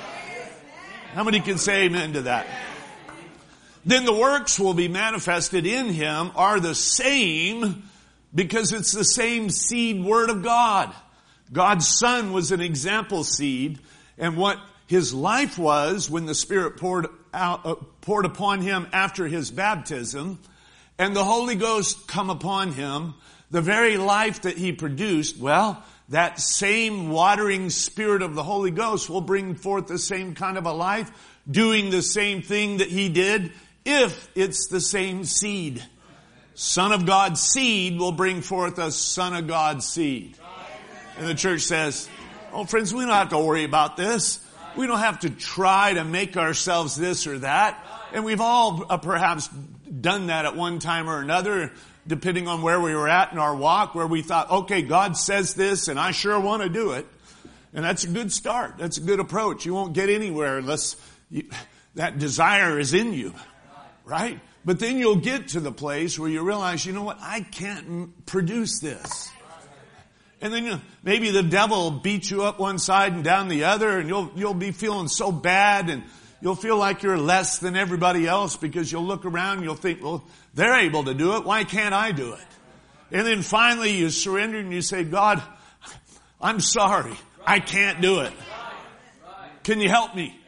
How many can say amen to that? Then the works will be manifested in him are the same because it's the same seed word of God. God's Son was an example seed, and what his life was when the Spirit poured out, uh, poured upon him after his baptism, and the Holy Ghost come upon him, the very life that he produced, well, that same watering Spirit of the Holy Ghost will bring forth the same kind of a life, doing the same thing that he did, if it's the same seed. Son of God's seed will bring forth a Son of God's seed. And the church says, oh friends, we don't have to worry about this. We don't have to try to make ourselves this or that. And we've all uh, perhaps done that at one time or another, depending on where we were at in our walk, where we thought, okay, God says this and I sure want to do it. And that's a good start. That's a good approach. You won't get anywhere unless you, that desire is in you. Right? But then you'll get to the place where you realize, you know what, I can't produce this. And then you, maybe the devil will beat you up one side and down the other, and you'll you'll be feeling so bad, and you'll feel like you're less than everybody else because you'll look around and you'll think, well, they're able to do it. Why can't I do it? And then finally you surrender and you say, God, I'm sorry. I can't do it. Can you help me?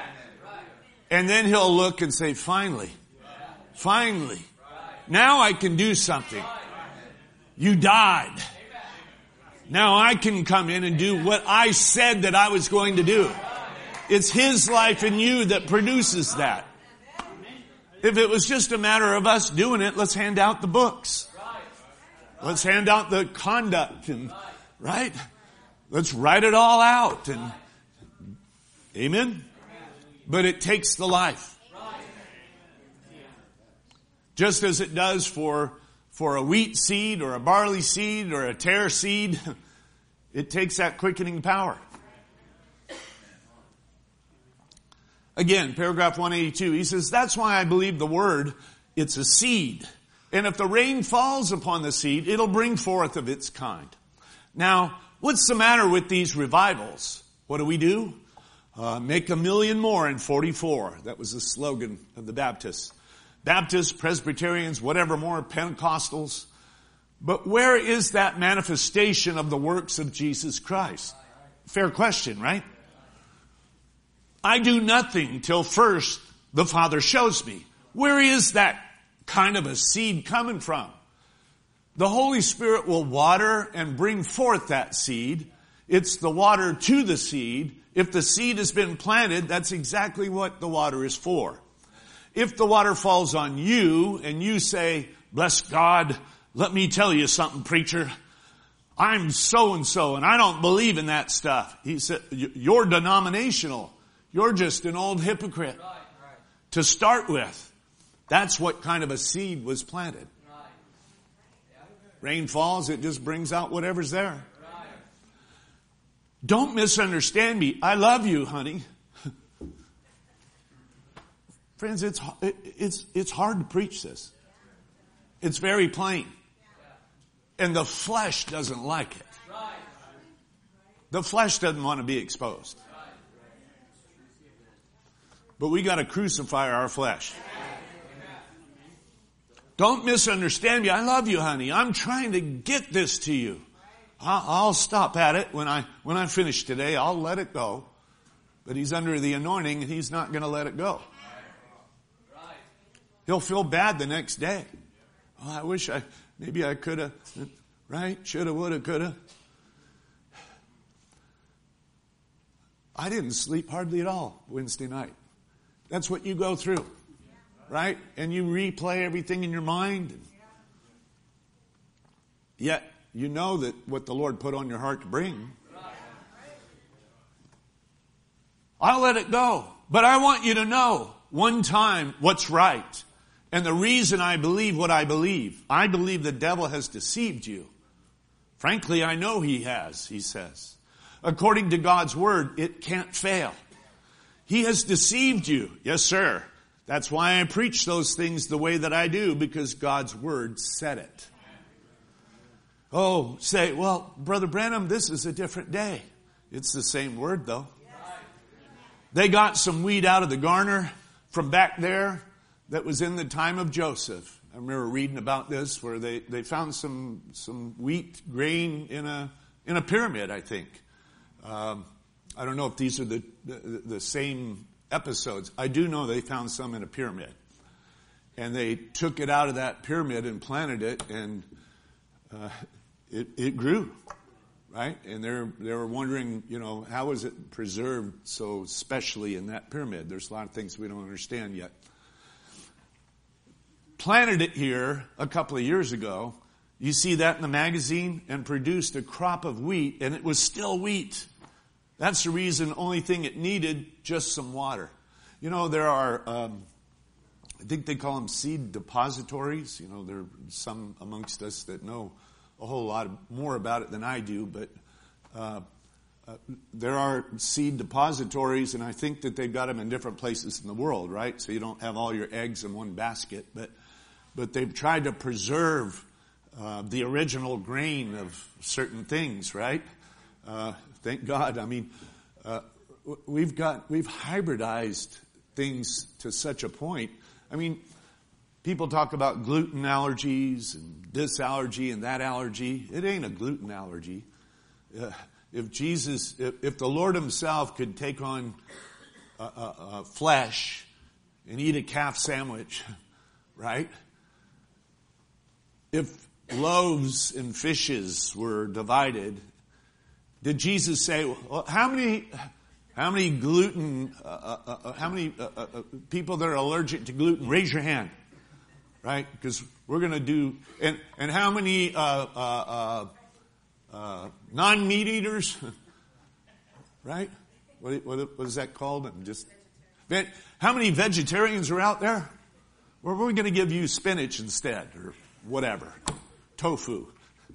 And then he'll look and say, finally. Finally, now I can do something. You died. Now I can come in and do what I said that I was going to do. It's his life in you that produces that. If it was just a matter of us doing it, let's hand out the books. Let's hand out the conduct and, right? Let's write it all out and, amen? But it takes the life. Just as it does for, for a wheat seed or a barley seed or a tare seed, it takes that quickening power. Again, paragraph one eighty-two, he says, that's why I believe the word, it's a seed. And if the rain falls upon the seed, it'll bring forth of its kind. Now, what's the matter with these revivals? What do we do? Uh, make a million more in forty-four. That was the slogan of the Baptists. Baptists, Presbyterians, whatever more, Pentecostals. But where is that manifestation of the works of Jesus Christ? Fair question, right? I do nothing till first the Father shows me. Where is that kind of a seed coming from? The Holy Spirit will water and bring forth that seed. It's the water to the seed. If the seed has been planted, that's exactly what the water is for. If the water falls on you and you say, bless God, let me tell you something, preacher. I'm so-and-so and I don't believe in that stuff. He said, you're denominational. You're just an old hypocrite. Right, right. To start with, that's what kind of a seed was planted. Right. Yeah. Rain falls, it just brings out whatever's there. Right. Don't misunderstand me. I love you, honey. Friends, it's, it's, it's hard to preach this. It's very plain. And the flesh doesn't like it. The flesh doesn't want to be exposed. But we got to crucify our flesh. Don't misunderstand me. I love you, honey. I'm trying to get this to you. I'll stop at it when I, when I finish today. I'll let it go. But he's under the anointing and he's not going to let it go. He'll feel bad the next day. Oh, I wish I, maybe I could have, right? Shoulda, woulda, coulda. I didn't sleep hardly at all Wednesday night. That's what you go through, right? And you replay everything in your mind. Yet, you know that what the Lord put on your heart to bring. I'll let it go. But I want you to know one time what's right. And the reason I believe what I believe, I believe the devil has deceived you. Frankly, I know he has, he says. According to God's word, it can't fail. He has deceived you. Yes, sir. That's why I preach those things the way that I do, because God's word said it. Oh, say, well, Brother Branham, this is a different day. It's the same word, though. They got some wheat out of the garner from back there that was in the time of Joseph. I remember reading about this where they, they found some some wheat grain in a in a pyramid, I think. Um, I don't know if these are the, the the same episodes. I do know they found some in a pyramid. And they took it out of that pyramid and planted it, and uh, it, it grew, right? And they're they were wondering, you know, how was it preserved so specially in that pyramid? There's a lot of things we don't understand yet. Planted it here a couple of years ago. You see that in the magazine, and produced a crop of wheat, and it was still wheat. That's the reason, only thing it needed, just some water. You know, there are, um, I think they call them seed depositories. You know, there are some amongst us that know a whole lot more about it than I do, but uh, uh, there are seed depositories, and I think that they've got them in different places in the world, right? So you don't have all your eggs in one basket, but but they've tried to preserve uh, the original grain of certain things, right? Uh, thank God. I mean, uh, we've got we've hybridized things to such a point. I mean, people talk about gluten allergies and this allergy and that allergy. It ain't a gluten allergy. Uh, if Jesus, if, if the Lord himself could take on uh, uh, uh, flesh and eat a calf sandwich, right? If loaves and fishes were divided, did Jesus say, well, how many, how many gluten, uh, uh, uh, how many uh, uh, people that are allergic to gluten? Raise your hand, right? Because we're going to do, and, and how many uh, uh, uh, uh, non-meat eaters, right? What, what, what is that called? I'm just, how many vegetarians are out there? Well, we're going to give you spinach instead, or whatever, tofu.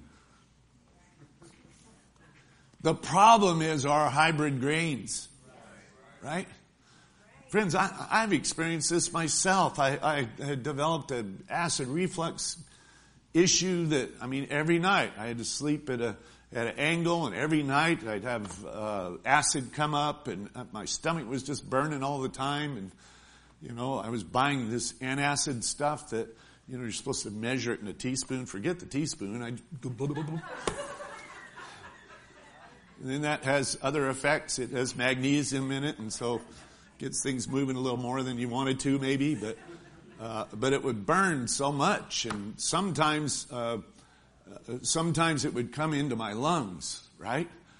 The problem is our hybrid grains, right? Friends, I, I've experienced this myself. I, I had developed an acid reflux issue that, I mean, every night I had to sleep at a at an angle, and every night I'd have uh, acid come up, and my stomach was just burning all the time. And you know, I was buying this antacid stuff that, you know, you're supposed to measure it in a teaspoon. Forget the teaspoon. I go blah, blah, blah. And then that has other effects. It has magnesium in it, and so gets things moving a little more than you wanted to, maybe. But uh, but it would burn so much, and sometimes uh, sometimes it would come into my lungs, right?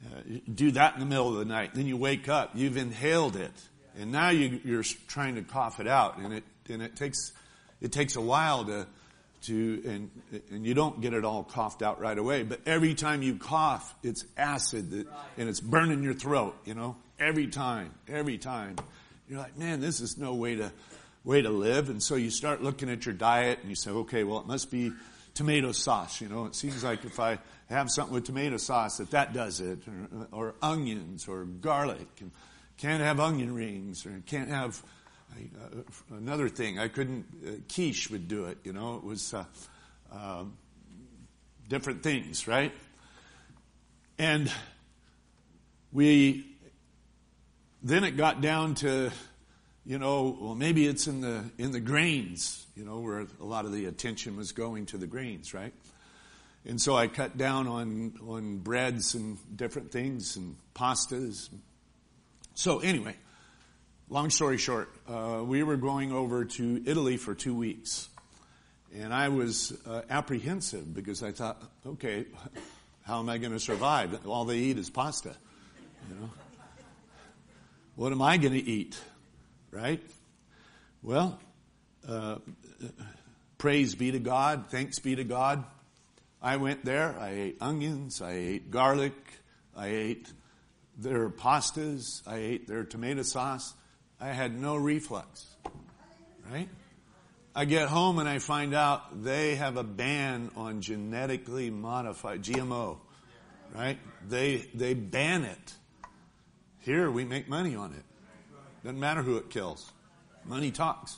Uh, do that in the middle of the night. Then you wake up. You've inhaled it. And now you, you're trying to cough it out. And it, and it takes, it takes a while to, to, and, and you don't get it all coughed out right away. But every time you cough, it's acid that, and it's burning your throat, you know, every time, every time. You're like, man, this is no way to, way to live. And so you start looking at your diet and you say, okay, well, it must be tomato sauce. You know, it seems like if I have something with tomato sauce, that that does it, or, or onions or garlic. And can't have onion rings, or can't have uh, another thing. I couldn't, uh, quiche would do it, you know, it was, uh, uh, different things, right? And we, then it got down to, you know, well, maybe it's in the, in the grains, you know, where a lot of the attention was going to the grains, right? And so I cut down on, on breads and different things and pastas. So anyway, long story short, uh, we were going over to Italy for two weeks. And I was uh, apprehensive because I thought, okay, how am I going to survive? All they eat is pasta, you know. What am I going to eat, right? Well, uh, praise be to God, thanks be to God. I went there, I ate onions, I ate garlic, I ate their pastas, I ate their tomato sauce. I had no reflux, right? I get home and I find out they have a ban on genetically modified, G M O, right? They, they ban it. Here we make money on it. Doesn't matter who it kills. Money talks.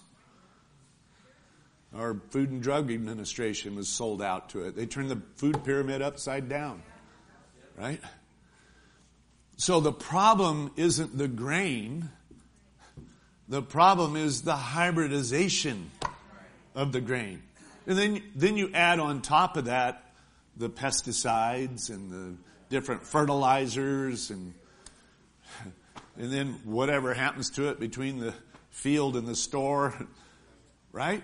Our Food and Drug Administration was sold out to it. They turned the food pyramid upside down, right? So the problem isn't the grain. The problem is the hybridization of the grain. And then, then you add on top of that the pesticides and the different fertilizers and, and then whatever happens to it between the field and the store, right?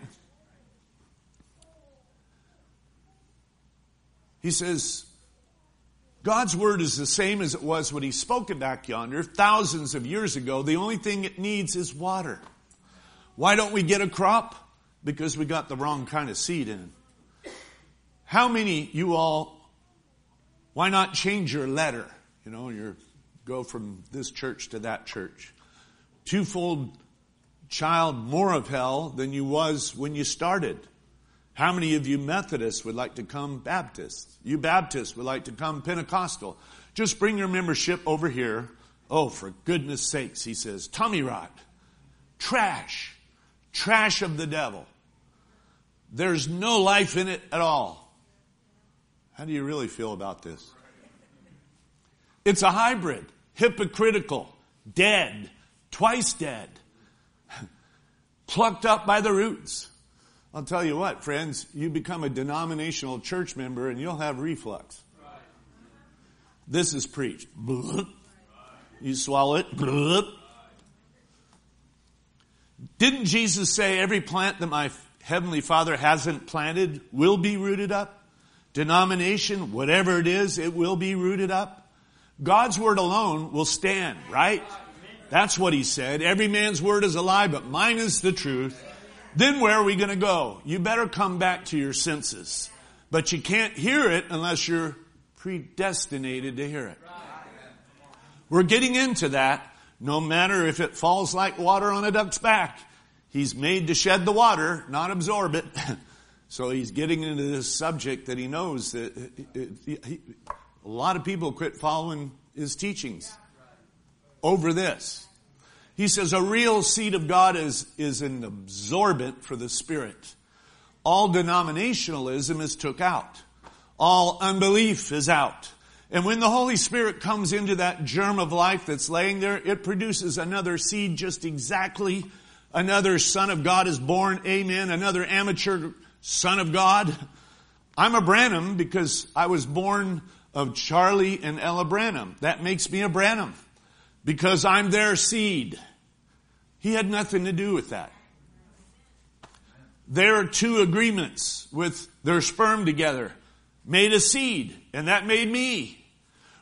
He says, God's word is the same as it was when he spoke it back yonder thousands of years ago. The only thing it needs is water. Why don't we get a crop? Because we got the wrong kind of seed in. How many you all, why not change your letter? You know, you go from this church to that church. Twofold child more of hell than you was when you started. How many of you Methodists would like to come Baptist? You Baptists would like to come Pentecostal? Just bring your membership over here. Oh, for goodness sakes, he says, Tommy rot. Trash. Trash of the devil. There's no life in it at all. How do you really feel about this? It's a hybrid. Hypocritical. Dead. Twice dead. Plucked up by the roots. I'll tell you what, friends, you become a denominational church member and you'll have reflux. Right. This is preached. Right. You swallow it. Right. Didn't Jesus say every plant that my heavenly Father hasn't planted will be rooted up? Denomination, whatever it is, it will be rooted up. God's word alone will stand, right? That's what he said. Every man's word is a lie, but mine is the truth. Then where are we going to go? You better come back to your senses. But you can't hear it unless you're predestinated to hear it. We're getting into that. No matter if it falls like water on a duck's back. He's made to shed the water, not absorb it. So he's getting into this subject that he knows that it, it, it, he, a lot of people quit following his teachings over this. He says a real seed of God is, is an absorbent for the Spirit. All denominationalism is took out. All unbelief is out. And when the Holy Spirit comes into that germ of life that's laying there, it produces another seed just exactly. Another son of God is born. Amen. Another amateur son of God. I'm a Branham because I was born of Charlie and Ella Branham. That makes me a Branham because I'm their seed. He had nothing to do with that. Their two agreements with their sperm together made a seed, and that made me.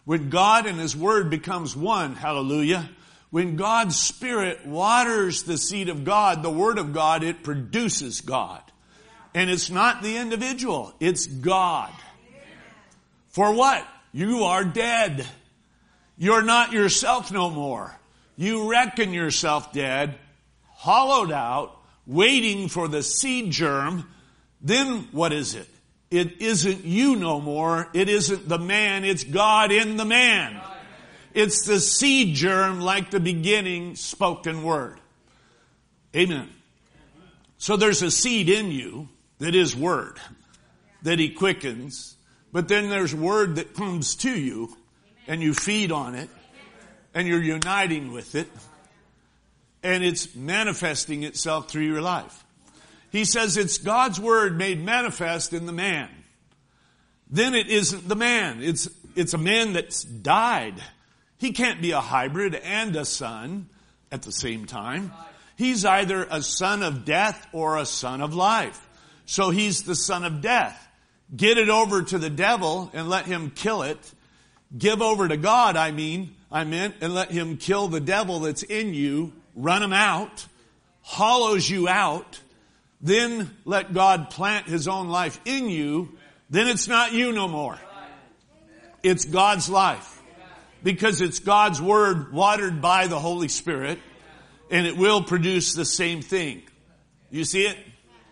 When God and His Word becomes one, hallelujah, when God's Spirit waters the seed of God, the Word of God, it produces God. And it's not the individual, it's God. For what? You are dead. You're not yourself no more. You reckon yourself dead, hollowed out, waiting for the seed germ. Then what is it? It isn't you no more. It isn't the man. It's God in the man. It's the seed germ like the beginning spoken word. Amen. So there's a seed in you that is word, that He quickens. But then there's word that comes to you and you feed on it and you're uniting with it and it's manifesting itself through your life. He says it's God's word made manifest in the man. Then it isn't the man. It's, it's a man that's died. He can't be a hybrid and a son at the same time. He's either a son of death or a son of life. So he's the son of death. Get it over to the devil and let him kill it. Give over to God, I mean, I meant, and let Him kill the devil that's in you, run him out, hollows you out. Then let God plant His own life in you. Then it's not you no more. It's God's life. Because it's God's Word watered by the Holy Spirit. And it will produce the same thing. You see it?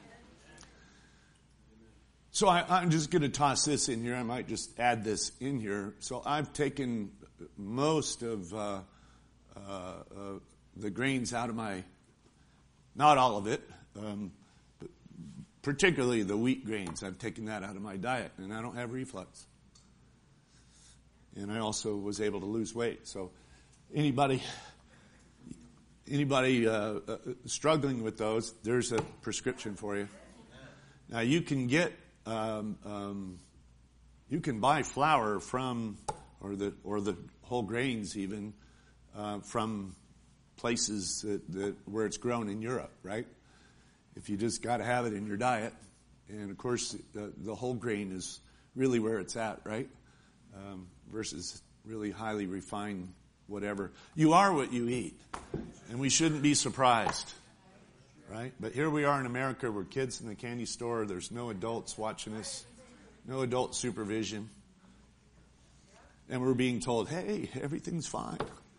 So I, I'm just going to toss this in here. I might just add this in here. So I've taken most of uh, uh, uh, the grains out of my, not all of it, um, particularly the wheat grains. I've taken that out of my diet, and I don't have reflux. And I also was able to lose weight. So anybody anybody uh, uh, struggling with those, there's a prescription for you. Now you can get, um, um, you can buy flour from, or the or the whole grains even, uh, from places that, that where it's grown in Europe, right? If you just got to have it in your diet. And of course, uh, the whole grain is really where it's at, right? Um, versus really highly refined whatever. You are what you eat. And we shouldn't be surprised, right? But here we are in America. We're kids in the candy store. There's no adults watching us. No adult supervision. And we're being told, hey, everything's fine.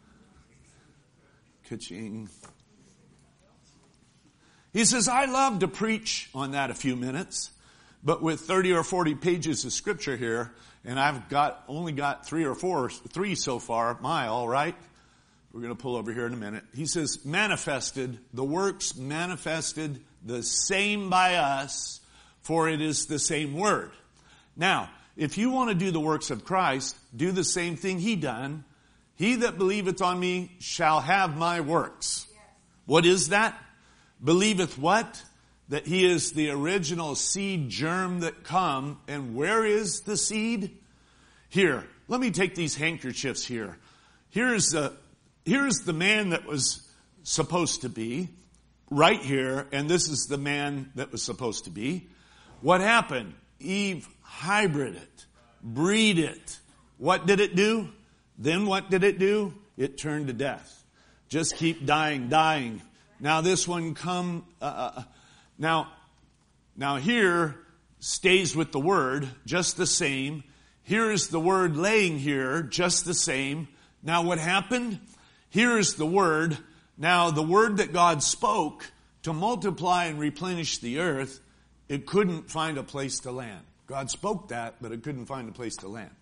Ka-ching. He says, I love to preach on that a few minutes, but with thirty or forty pages of scripture here, and I've got only got three or four, three so far, my all right. We're going to pull over here in a minute. He says, manifested, the works manifested the same by us, for it is the same word. Now, if you want to do the works of Christ, do the same thing He done. He that believeth on me shall have my works. Yes. What is that? Believeth what? That He is the original seed germ that come. And where is the seed? Here. Let me take these handkerchiefs here. Here's the, here's the man that was supposed to be. Right here. And this is the man that was supposed to be. What happened? Eve hybrid it. Breed it. What did it do? Then what did it do? It turned to death. Just keep dying, dying. Now this one come, uh, now, now here stays with the word, just the same. Here's the word laying here, just the same. Now what happened? Here's the word. Now the word that God spoke to multiply and replenish the earth, it couldn't find a place to land. God spoke that, but it couldn't find a place to land.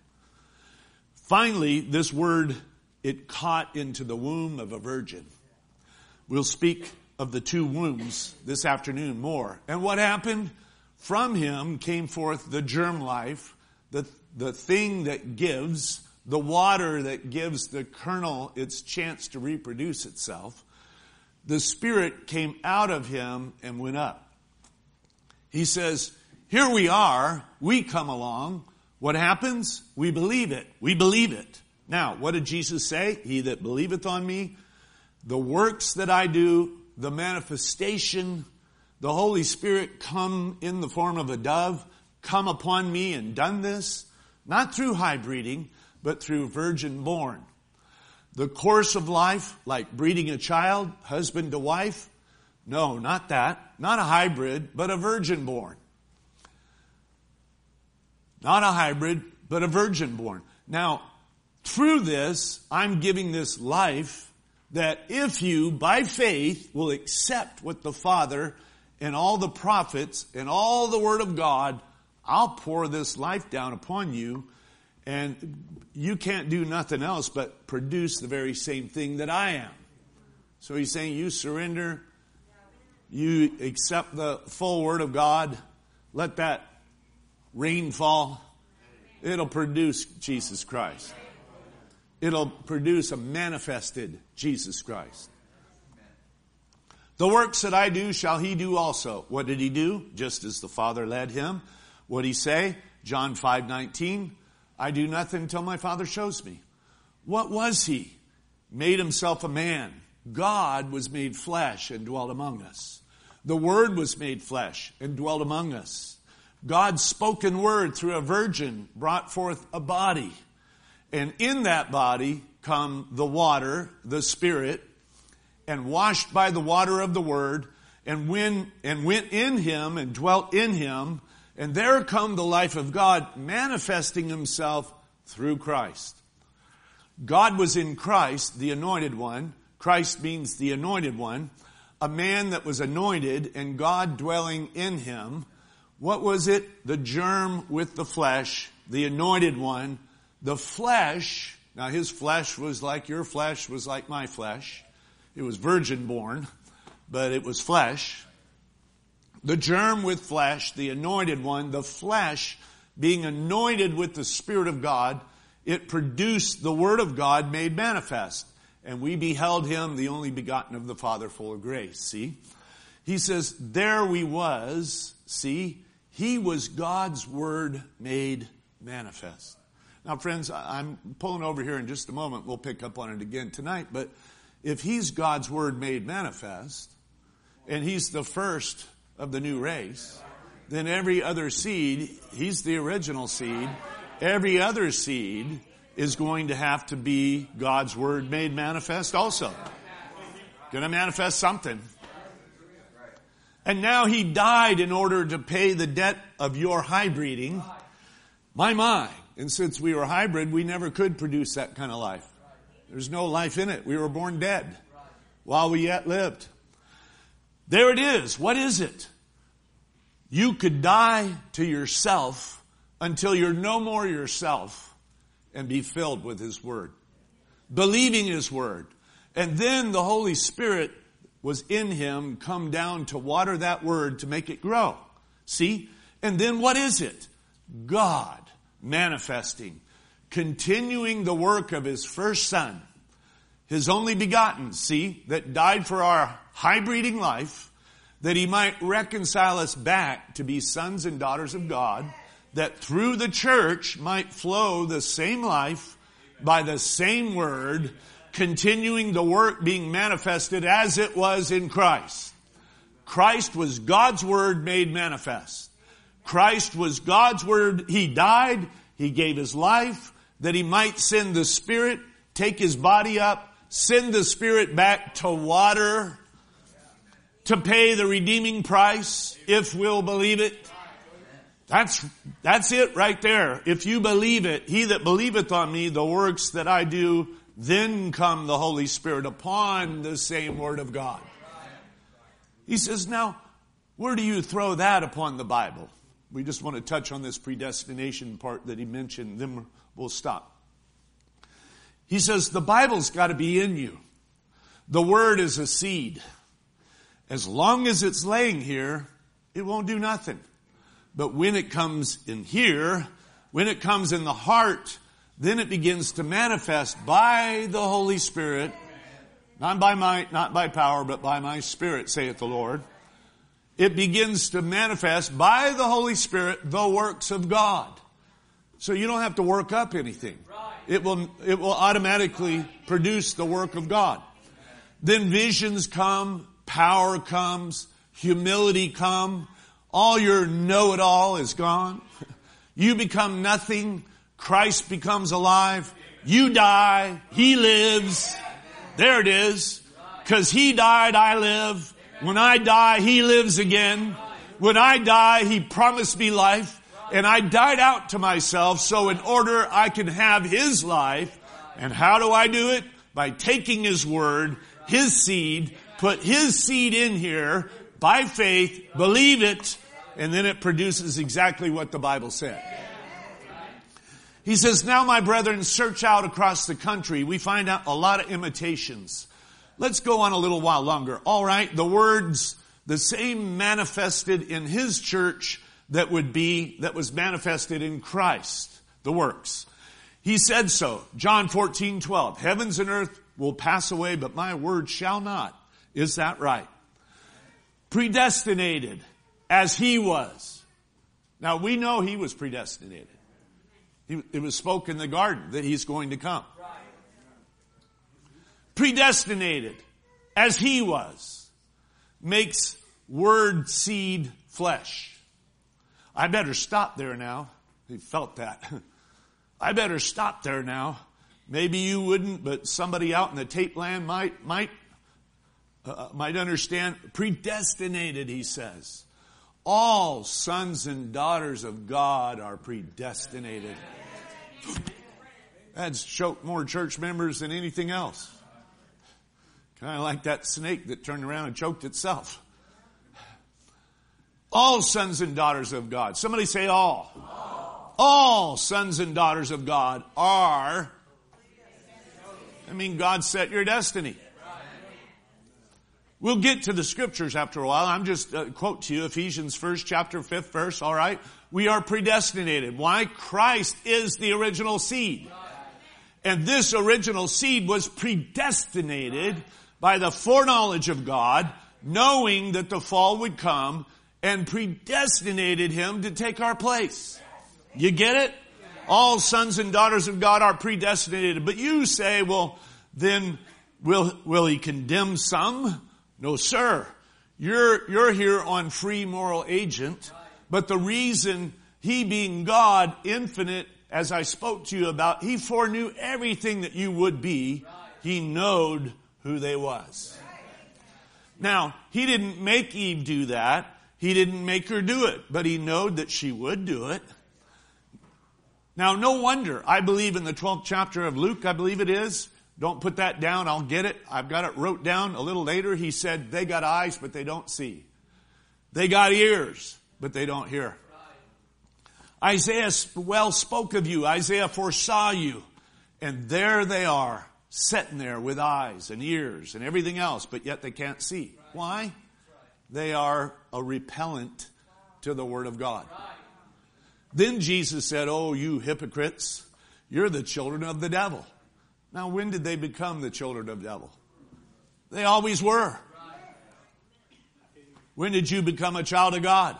Finally, this word, it caught into the womb of a virgin. We'll speak of the two wombs this afternoon more. And what happened? From him came forth the germ life, the, the thing that gives, the water that gives the kernel its chance to reproduce itself. The Spirit came out of him and went up. He says, here we are, we come along. What happens? We believe it. We believe it. Now, what did Jesus say? He that believeth on me, the works that I do, the manifestation, the Holy Spirit come in the form of a dove, come upon me and done this, not through high breeding, but through virgin born. The course of life, like breeding a child, husband to wife, no, not that. Not a hybrid, but a virgin born. Not a hybrid, but a virgin born. Now, through this, I'm giving this life that if you, by faith, will accept what the Father and all the prophets and all the Word of God, I'll pour this life down upon you, and you can't do nothing else but produce the very same thing that I am. So he's saying you surrender, you accept the full Word of God, let that rain fall. It'll produce Jesus Christ. It'll produce a manifested Jesus Christ. The works that I do shall he do also. What did he do? Just as the Father led him. What did he say? John five nineteen. I do nothing until my Father shows me. What was he? Made himself a man. God was made flesh and dwelt among us. The Word was made flesh and dwelt among us. God's spoken word through a virgin brought forth a body. And in that body come the water, the Spirit, and washed by the water of the Word, and when and went in him and dwelt in him, and there come the life of God manifesting himself through Christ. God was in Christ, the anointed one. Christ means the anointed one. A man that was anointed and God dwelling in him. What was it? The germ with the flesh, the anointed one. The flesh, now his flesh was like your flesh was like my flesh. It was virgin born, but it was flesh. The germ with flesh, the anointed one, the flesh being anointed with the Spirit of God, it produced the Word of God made manifest. And we beheld him, the only begotten of the Father, full of grace. See? He says, there we was, see? He was God's Word made manifest. Now, friends, I'm pulling over here in just a moment. We'll pick up on it again tonight. But if he's God's Word made manifest, and he's the first of the new race, then every other seed, he's the original seed, every other seed is going to have to be God's Word made manifest also. Going to manifest something. And now he died in order to pay the debt of your hybriding. My, my. And since we were hybrid, we never could produce that kind of life. There's no life in it. We were born dead while we yet lived. There it is. What is it? You could die to yourself until you're no more yourself and be filled with His Word. Believing His Word. And then the Holy Spirit was in him, come down to water that Word to make it grow. See? And then what is it? God manifesting, continuing the work of His first Son, His only begotten, see, that died for our hybriding life, that He might reconcile us back to be sons and daughters of God, that through the church might flow the same life by the same Word, continuing the work being manifested as it was in Christ. Christ was God's Word made manifest. Christ was God's Word. He died. He gave His life that He might send the Spirit, take His body up, send the Spirit back to water, to pay the redeeming price, if we'll believe it. That's, that's it right there. If you believe it, he that believeth on me, the works that I do, then come the Holy Spirit upon the same Word of God. He says, now, where do you throw that upon the Bible? We just want to touch on this predestination part that he mentioned, then we'll stop. He says, the Bible's got to be in you. The Word is a seed. As long as it's laying here, it won't do nothing. But when it comes in here, when it comes in the heart, then it begins to manifest by the Holy Spirit. Not by might, not by power, but by my Spirit, saith the Lord. It begins to manifest by the Holy Spirit the works of God. So you don't have to work up anything. It will, it will automatically produce the work of God. Then visions come, power comes, humility come. All your know-it-all is gone. You become nothing. Christ becomes alive. You die. He lives. There it is. Because He died, I live. When I die, He lives again. When I die, He promised me life. And I died out to myself so in order I can have His life. And how do I do it? By taking His word, His seed, put His seed in here by faith, believe it, and then it produces exactly what the Bible said. He says, now my brethren, search out across the country. We find out a lot of imitations. Let's go on a little while longer. All right, the words, the same manifested in His church that would be, that was manifested in Christ, the works. He said so. John fourteen twelve. Heavens and earth will pass away, but my word shall not. Is that right? Predestinated as He was. Now we know He was predestinated. He, it was spoken in the garden that He's going to come. Predestinated as He was. Makes word seed flesh. I better stop there now. He felt that. I better stop there now. Maybe you wouldn't, but somebody out in the tape land might, might, uh, might understand. Predestinated, he says. All sons and daughters of God are predestinated. That's choked more church members than anything else. Kind of like that snake that turned around and choked itself. All sons and daughters of God. Somebody say all. All, all sons and daughters of God are. I mean, God set your destiny. We'll get to the scriptures after a while. I'm just uh, quote to you Ephesians first chapter, fifth verse. All right. We are predestinated. Why? Christ is the original seed. And this original seed was predestinated by the foreknowledge of God, knowing that the fall would come, and predestinated Him to take our place. You get it? All sons and daughters of God are predestinated. But you say, well, then will, will He condemn some? No, sir. You're, you're here on free moral agent. But the reason He being God, infinite, as I spoke to you about, He foreknew everything that you would be. He knowed who they was. Now, He didn't make Eve do that. He didn't make her do it, but He knowed that she would do it. Now, no wonder. I believe in the twelfth chapter of Luke, I believe it is. Don't put that down. I'll get it. I've got it wrote down a little later. He said, they got eyes, but they don't see. They got ears, but they don't hear. Isaiah well spoke of you. Isaiah foresaw you. And there they are, sitting there with eyes and ears and everything else, but yet they can't see. Why? They are a repellent to the Word of God. Then Jesus said, oh, you hypocrites, you're the children of the devil. Now, when did they become the children of the devil? They always were. When did you become a child of God?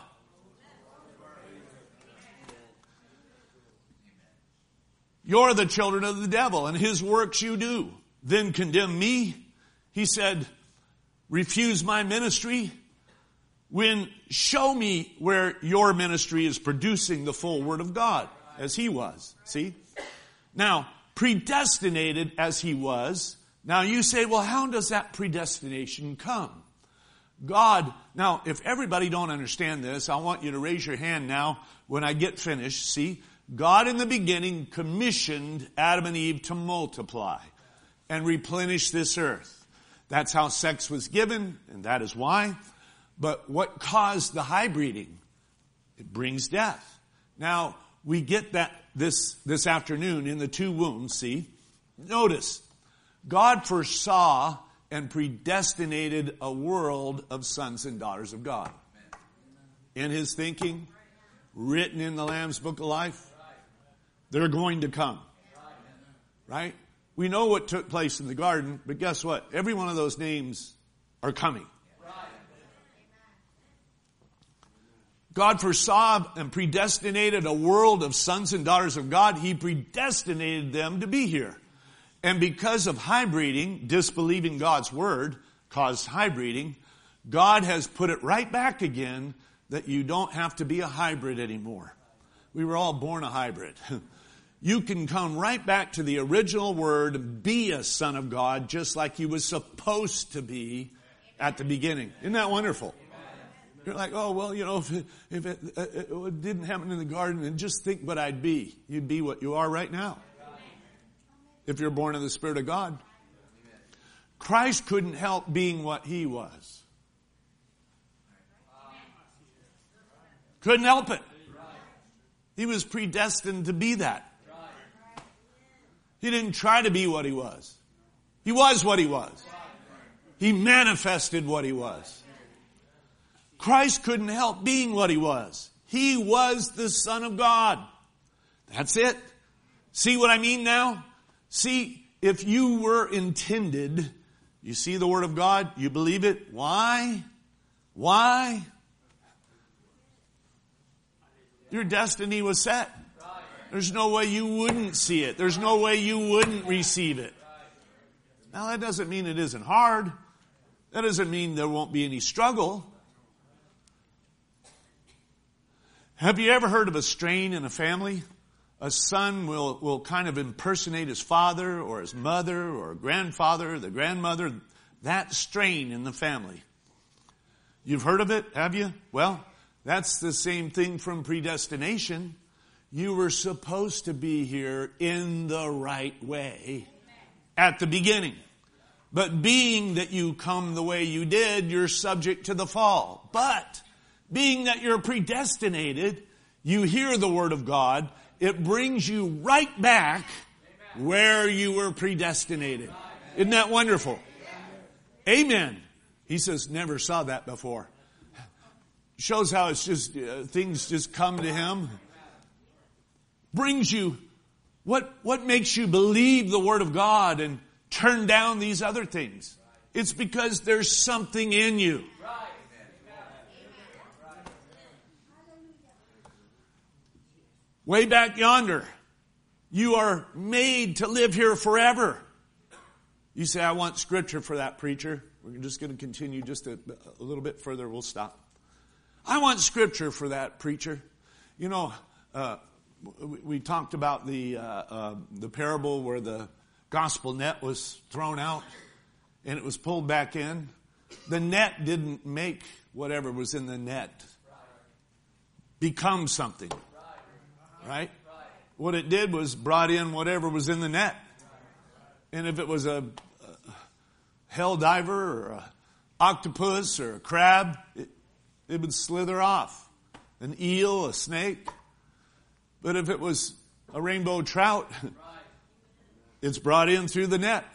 You're the children of the devil, and his works you do. Then condemn me. He said, refuse my ministry. When show me where your ministry is producing the full Word of God, as he was. See? Now, predestinated as he was. Now you say, well, how does that predestination come? God, now if everybody don't understand this, I want you to raise your hand now when I get finished. See? God in the beginning commissioned Adam and Eve to multiply and replenish this earth. That's how sex was given, and that is why. But what caused the hybriding? It brings death. Now, we get that this, this afternoon in the two wombs, see? Notice, God foresaw and predestinated a world of sons and daughters of God. In His thinking, written in the Lamb's Book of Life, they're going to come. Right? We know what took place in the garden, but guess what? Every one of those names are coming. God foresaw and predestinated a world of sons and daughters of God. He predestinated them to be here. And because of hybriding, disbelieving God's word caused hybriding, God has put it right back again that you don't have to be a hybrid anymore. We were all born a hybrid. you can come right back to the original word, be a son of God, just like you was supposed to be at the beginning. Isn't that wonderful? You're like, oh, well, you know, if it, if it, uh, it didn't happen in the garden, and just think what I'd be. You'd be what you are right now. If you're born of the Spirit of God. Christ couldn't help being what he was. Couldn't help it. He was predestined to be that. He didn't try to be what he was. He was what he was. He manifested what he was. Christ couldn't help being what he was. He was the Son of God. That's it. See what I mean now? See, if you were intended, you see the Word of God, you believe it. Why? Why? Your destiny was set. There's no way you wouldn't see it. There's no way you wouldn't receive it. Now that doesn't mean it isn't hard. That doesn't mean there won't be any struggle. Have you ever heard of a strain in a family? A son will, will kind of impersonate his father or his mother or grandfather or the grandmother. That strain in the family. You've heard of it, have you? Well, that's the same thing from predestination. You were supposed to be here in the right way at the beginning. But being that you come the way you did, you're subject to the fall. But being that you're predestinated, you hear the Word of God, it brings you right back where you were predestinated. Isn't that wonderful? Amen. He says, never saw that before. Shows how it's just, uh, things just come to him. Brings you, what, what makes you believe the Word of God and turn down these other things? It's because there's something in you. Way back yonder, you are made to live here forever. You say, I want scripture for that, preacher. We're just going to continue just a, a little bit further. We'll stop. I want scripture for that, preacher. You know, uh, we, we talked about the uh, uh, the parable where the gospel net was thrown out and it was pulled back in. The net didn't make whatever was in the net become something. Right? What it did was brought in whatever was in the net. And if it was a, a hell diver or a octopus or a crab, it, it would slither off. An eel, a snake. But if it was a rainbow trout, it's brought in through the net.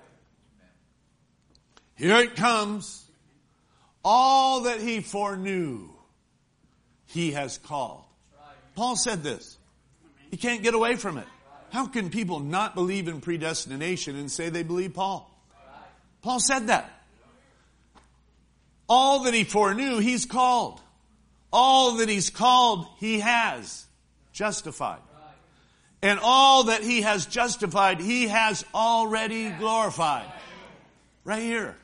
Here it comes. All that he foreknew, he has called. Paul said this. You can't get away from it. How can people not believe in predestination and say they believe Paul? Paul said that. All that he foreknew, he's called. All that he's called, he has justified. And all that he has justified, he has already glorified. Right here.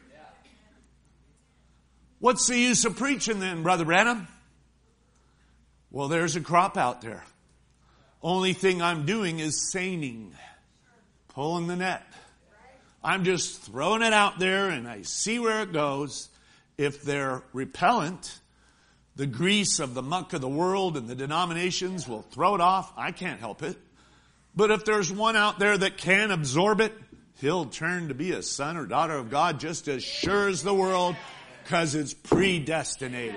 What's the use of preaching then, Brother Branham? Well, there's a crop out there. Only thing I'm doing is seining, pulling the net. I'm just throwing it out there and I see where it goes. If they're repellent, the grease of the muck of the world and the denominations will throw it off. I can't help it. But if there's one out there that can absorb it, he'll turn to be a son or daughter of God just as sure as the world, because it's predestinated.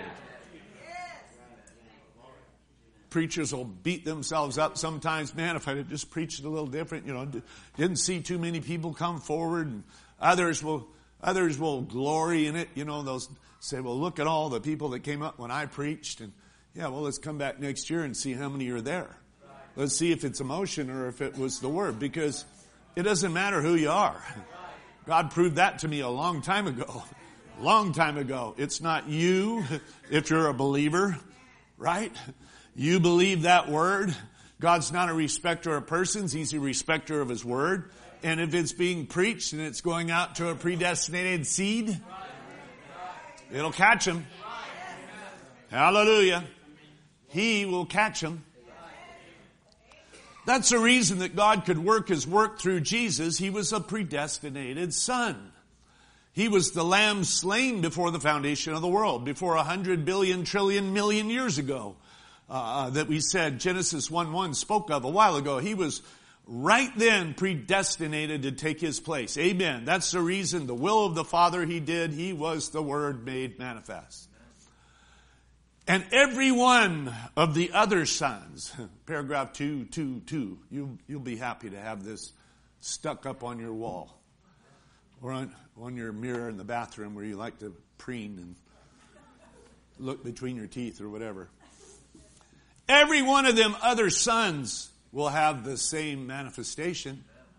Preachers will beat themselves up sometimes. Man, if I had just preached a little different, you know, didn't see too many people come forward. And others will, others will glory in it. You know, they'll say, well, look at all the people that came up when I preached. And yeah, well, let's come back next year and see how many are there. Let's see if it's emotion or if it was the word, because it doesn't matter who you are. God proved that to me a long time ago. Long time ago. It's not you if you're a believer, right? You believe that word. God's not a respecter of persons. He's a respecter of his word. And if it's being preached and it's going out to a predestinated seed, it'll catch him. Hallelujah. He will catch him. That's the reason that God could work his work through Jesus. He was a predestinated son. He was the lamb slain before the foundation of the world, before a hundred billion trillion million years ago, uh, that we said Genesis one one spoke of a while ago. He was right then predestinated to take his place. Amen. That's the reason the will of the Father he did. He was the Word made manifest. And every one of the other sons, paragraph two, two, two, you, you'll be happy to have this stuck up on your wall or on, on your mirror in the bathroom where you like to preen and look between your teeth or whatever. Every one of them other sons will have the same manifestation.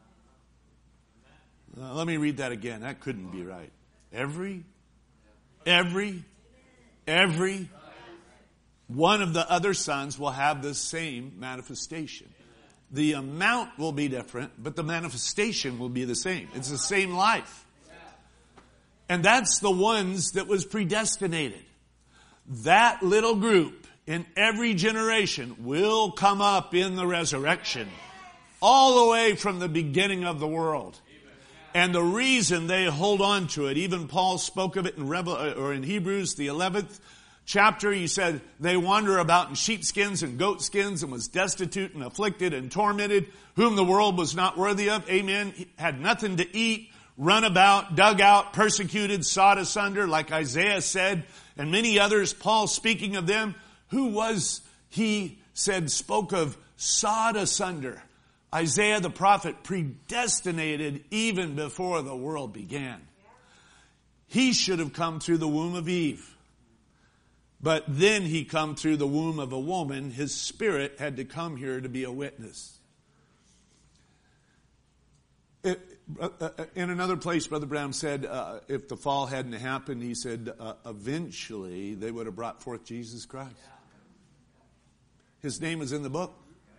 Uh, let me read that again. That couldn't be right. Every, every, every one of the other sons will have the same manifestation. The amount will be different, but the manifestation will be the same. It's the same life. And that's the ones that was predestinated. That little group in every generation will come up in the resurrection all the way from the beginning of the world. And the reason they hold on to it, even Paul spoke of it in Revel, or in Hebrews, the eleventh chapter. He said they wander about in sheepskins and goatskins and was destitute and afflicted and tormented, whom the world was not worthy of. Amen. He had nothing to eat, run about, dug out, persecuted, sawed asunder, like Isaiah said, and many others. Paul, speaking of them, who was he said, spoke of sawed asunder. Isaiah the prophet predestinated even before the world began. He should have come through the womb of Eve. But then he come through the womb of a woman. His spirit had to come here to be a witness. It, uh, uh, in another place, Brother Brown said, uh, if the fall hadn't happened, he said, uh, eventually they would have brought forth Jesus Christ. His name is in the book.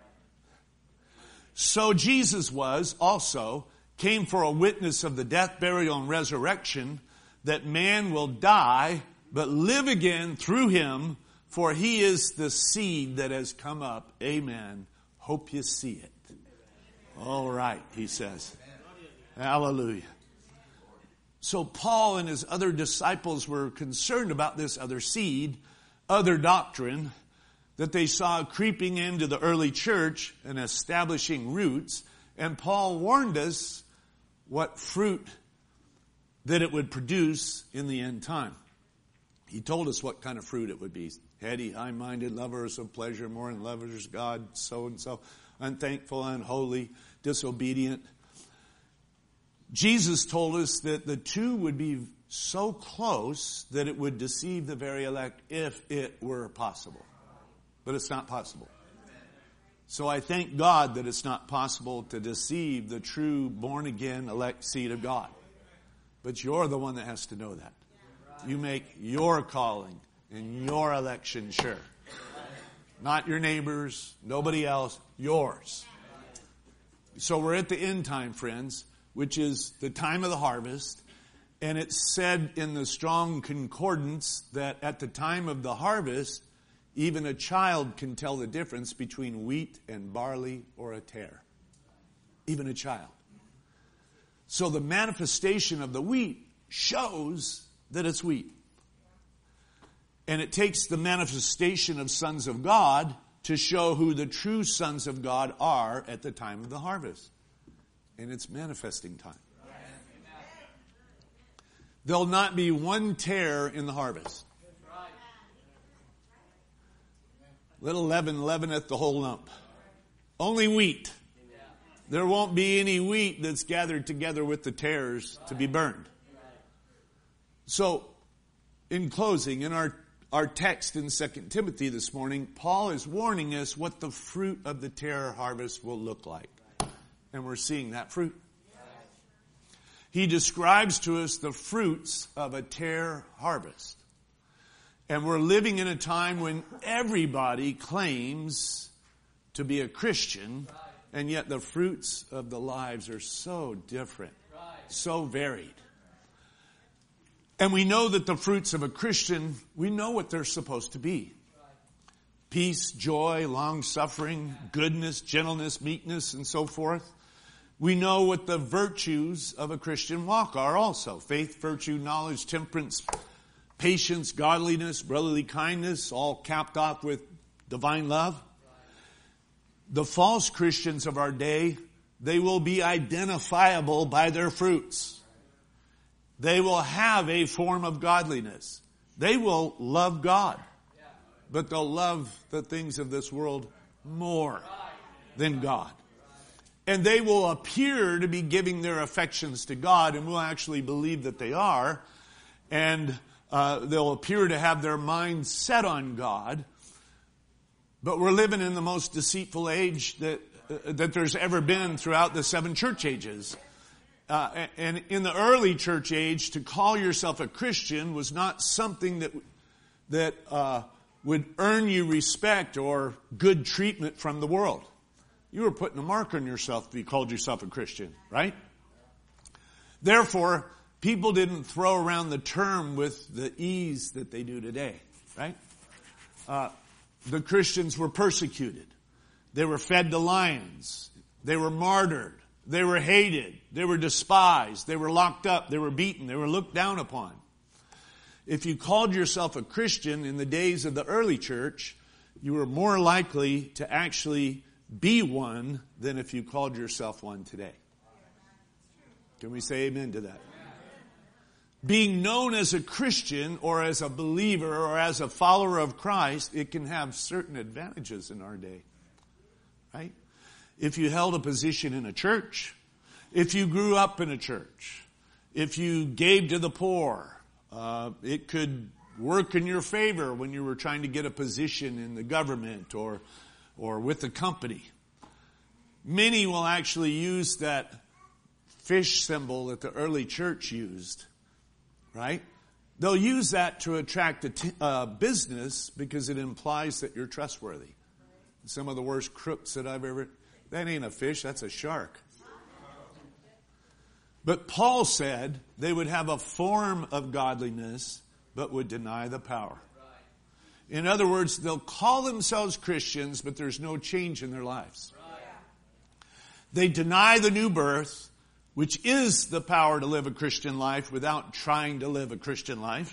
So Jesus was also, came for a witness of the death, burial, and resurrection, that man will die, but live again through him, for he is the seed that has come up. Amen. Hope you see it. All right, he says. Hallelujah. So Paul and his other disciples were concerned about this other seed, other doctrine, that they saw creeping into the early church and establishing roots. And Paul warned us what fruit that it would produce in the end time. He told us what kind of fruit it would be. Heady, high-minded, lovers of pleasure, more than lovers of God, so-and-so, unthankful, unholy, disobedient. Jesus told us that the two would be so close that it would deceive the very elect if it were possible. But it's not possible. So I thank God that it's not possible to deceive the true born-again elect seed of God. But you're the one that has to know that. You make your calling and your election sure. Not your neighbors, nobody else, yours. So we're at the end time, friends, which is the time of the harvest. And it's said in the Strong Concordance that at the time of the harvest, even a child can tell the difference between wheat and barley or a tare. Even a child. So the manifestation of the wheat shows that it's wheat. And it takes the manifestation of sons of God to show who the true sons of God are at the time of the harvest. And it's manifesting time. There'll not be one tare in the harvest. Little leaven leaveneth the whole lump. Only wheat. There won't be any wheat that's gathered together with the tares to be burned. So, in closing, in our, our text in Second Timothy this morning, Paul is warning us what the fruit of the tare harvest will look like. And we're seeing that fruit. He describes to us the fruits of a tare harvest. And we're living in a time when everybody claims to be a Christian, and yet the fruits of the lives are so different, so varied. And we know that the fruits of a Christian, we know what they're supposed to be. peace, joy, long-suffering, goodness, gentleness, meekness, and so forth. We know what the virtues of a Christian walk are also. Faith, virtue, knowledge, temperance, patience, godliness, brotherly kindness, all capped off with divine love. The false Christians of our day, they will be identifiable by their fruits. They will have a form of godliness. They will love God, but they'll love the things of this world more than God. And they will appear to be giving their affections to God, and we'll actually believe that they are. And uh, they'll appear to have their minds set on God. But we're living in the most deceitful age that uh, that there's ever been throughout the seven church ages. Uh, and in the early church age, to call yourself a Christian was not something that that uh, would earn you respect or good treatment from the world. You were putting a mark on yourself if you called yourself a Christian, right? Therefore, people didn't throw around the term with the ease that they do today, right? Uh, the Christians were persecuted. They were fed to lions. They were martyred. They were hated. They were despised. They were locked up. They were beaten. They were looked down upon. If you called yourself a Christian in the days of the early church, you were more likely to actually be one than if you called yourself one today. Can we say amen to that? Being known as a Christian or as a believer or as a follower of Christ, it can have certain advantages in our day. Right? If you held a position in a church, if you grew up in a church, if you gave to the poor, uh, it could work in your favor when you were trying to get a position in the government or or with the company. Many will actually use that fish symbol that the early church used, right? They'll use that to attract a t- uh, business because it implies that you're trustworthy. Some of the worst crooks that I've ever, that ain't a fish, that's a shark. But Paul said they would have a form of godliness, but would deny the power. In other words, they'll call themselves Christians, but there's no change in their lives. They deny the new birth, which is the power to live a Christian life without trying to live a Christian life.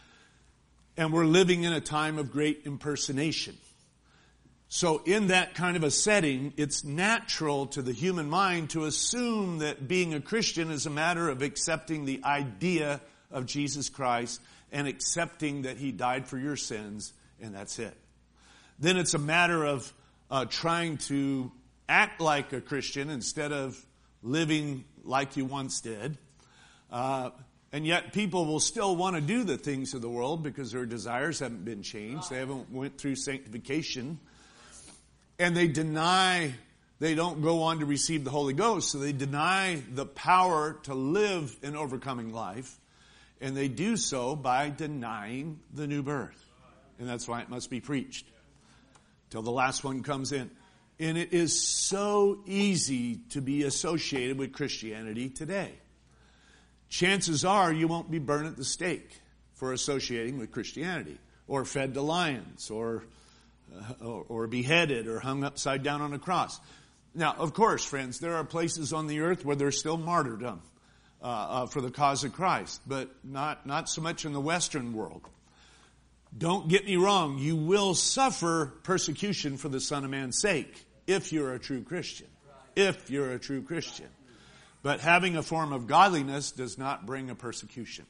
And we're living in a time of great impersonation. So in that kind of a setting, it's natural to the human mind to assume that being a Christian is a matter of accepting the idea of Jesus Christ and accepting that He died for your sins, and that's it. Then it's a matter of uh, trying to act like a Christian instead of living like you once did. Uh, and yet people will still want to do the things of the world because their desires haven't been changed. They haven't went through sanctification. And they deny, they don't go on to receive the Holy Ghost, so they deny the power to live an overcoming life. And they do so by denying the new birth. And that's why it must be preached till the last one comes in. And it is so easy to be associated with Christianity today. Chances are you won't be burned at the stake for associating with Christianity, or fed to lions, or, uh, or, or beheaded, or hung upside down on a cross. Now, of course, friends, there are places on the earth where there's still martyrdom uh, uh, for the cause of Christ, but not, not so much in the Western world. Don't get me wrong, you will suffer persecution for the Son of Man's sake if you're a true Christian. If you're a true Christian. But having a form of godliness does not bring a persecution.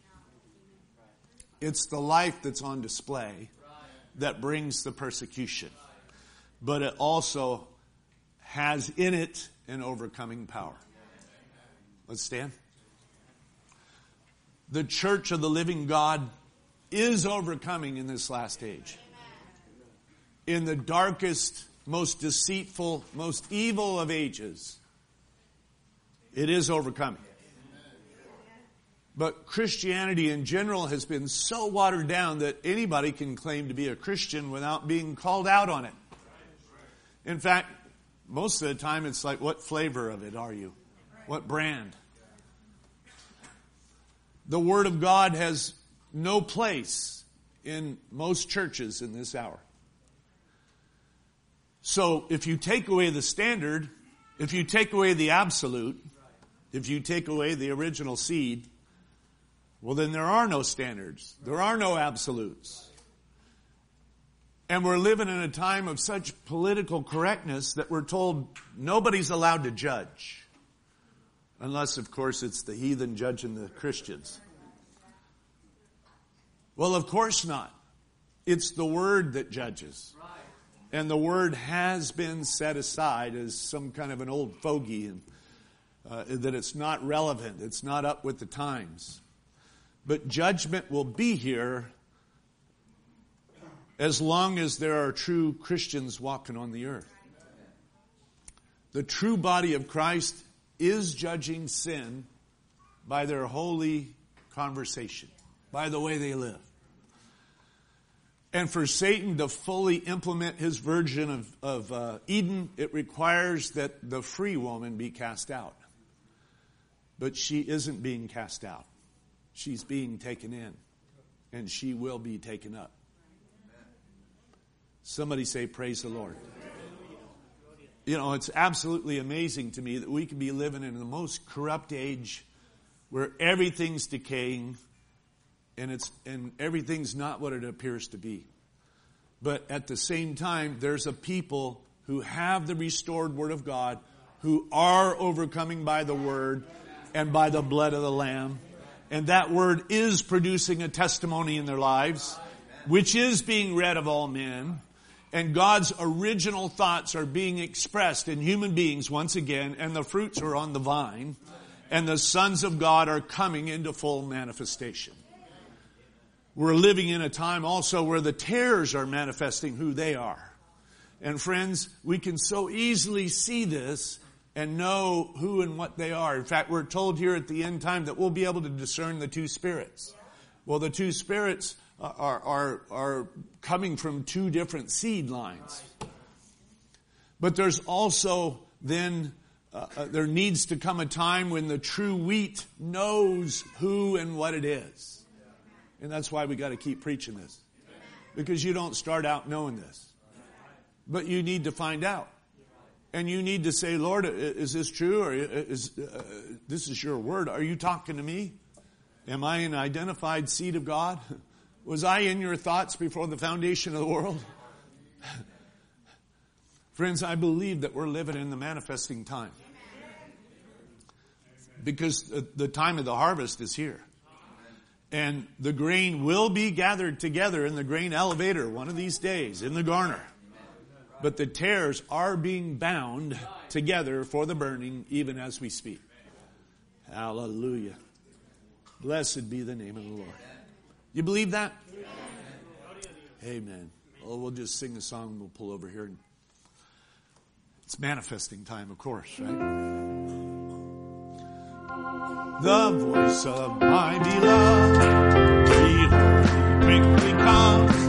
It's the life that's on display that brings the persecution. But it also has in it an overcoming power. Let's stand. The church of the living God is overcoming in this last age. In the darkest, most deceitful, most evil of ages, it is overcoming. But Christianity in general has been so watered down that anybody can claim to be a Christian without being called out on it. In fact, most of the time it's like, what flavor of it are you? What brand? The Word of God has no place in most churches in this hour. So if you take away the standard, if you take away the absolute, if you take away the original seed, well, then there are no standards. There are no absolutes. And we're living in a time of such political correctness that we're told nobody's allowed to judge. Unless, of course, it's the heathen judging the Christians. Well, of course not. It's the Word that judges. And the Word has been set aside as some kind of an old fogey, and uh, that it's not relevant. It's not up with the times. But judgment will be here as long as there are true Christians walking on the earth. The true body of Christ is judging sin by their holy conversation, by the way they live. And for Satan to fully implement his version of, of uh, Eden, it requires that the free woman be cast out. But she isn't being cast out. She's being taken in. And she will be taken up. Somebody say, praise the Lord. You know, it's absolutely amazing to me that we can be living in the most corrupt age where everything's decaying and it's and everything's not what it appears to be. But at the same time, there's a people who have the restored Word of God, who are overcoming by the Word and by the blood of the Lamb. And that Word is producing a testimony in their lives, which is being read of all men. And God's original thoughts are being expressed in human beings once again, and the fruits are on the vine, and the sons of God are coming into full manifestation. We're living in a time also where the tares are manifesting who they are. And friends, we can so easily see this and know who and what they are. In fact, we're told here at the end time that we'll be able to discern the two spirits. Well, the two spirits Are, are, are coming from two different seed lines. But there's also then, uh, uh, there needs to come a time when the true wheat knows who and what it is. And that's why we got to keep preaching this. Because you don't start out knowing this. But you need to find out. And you need to say, Lord, is this true? Or is uh, this is your word? Are you talking to me? Am I an identified seed of God? Was I in your thoughts before the foundation of the world? Friends, I believe that we're living in the manifesting time. Because the time of the harvest is here. And the grain will be gathered together in the grain elevator one of these days, in the garner. But the tares are being bound together for the burning even as we speak. Hallelujah. Blessed be the name of the Lord. You believe that? Amen. Well, we'll just sing a song and we'll pull over here. It's manifesting time, of course, right? The voice of my beloved, behold, quickly comes.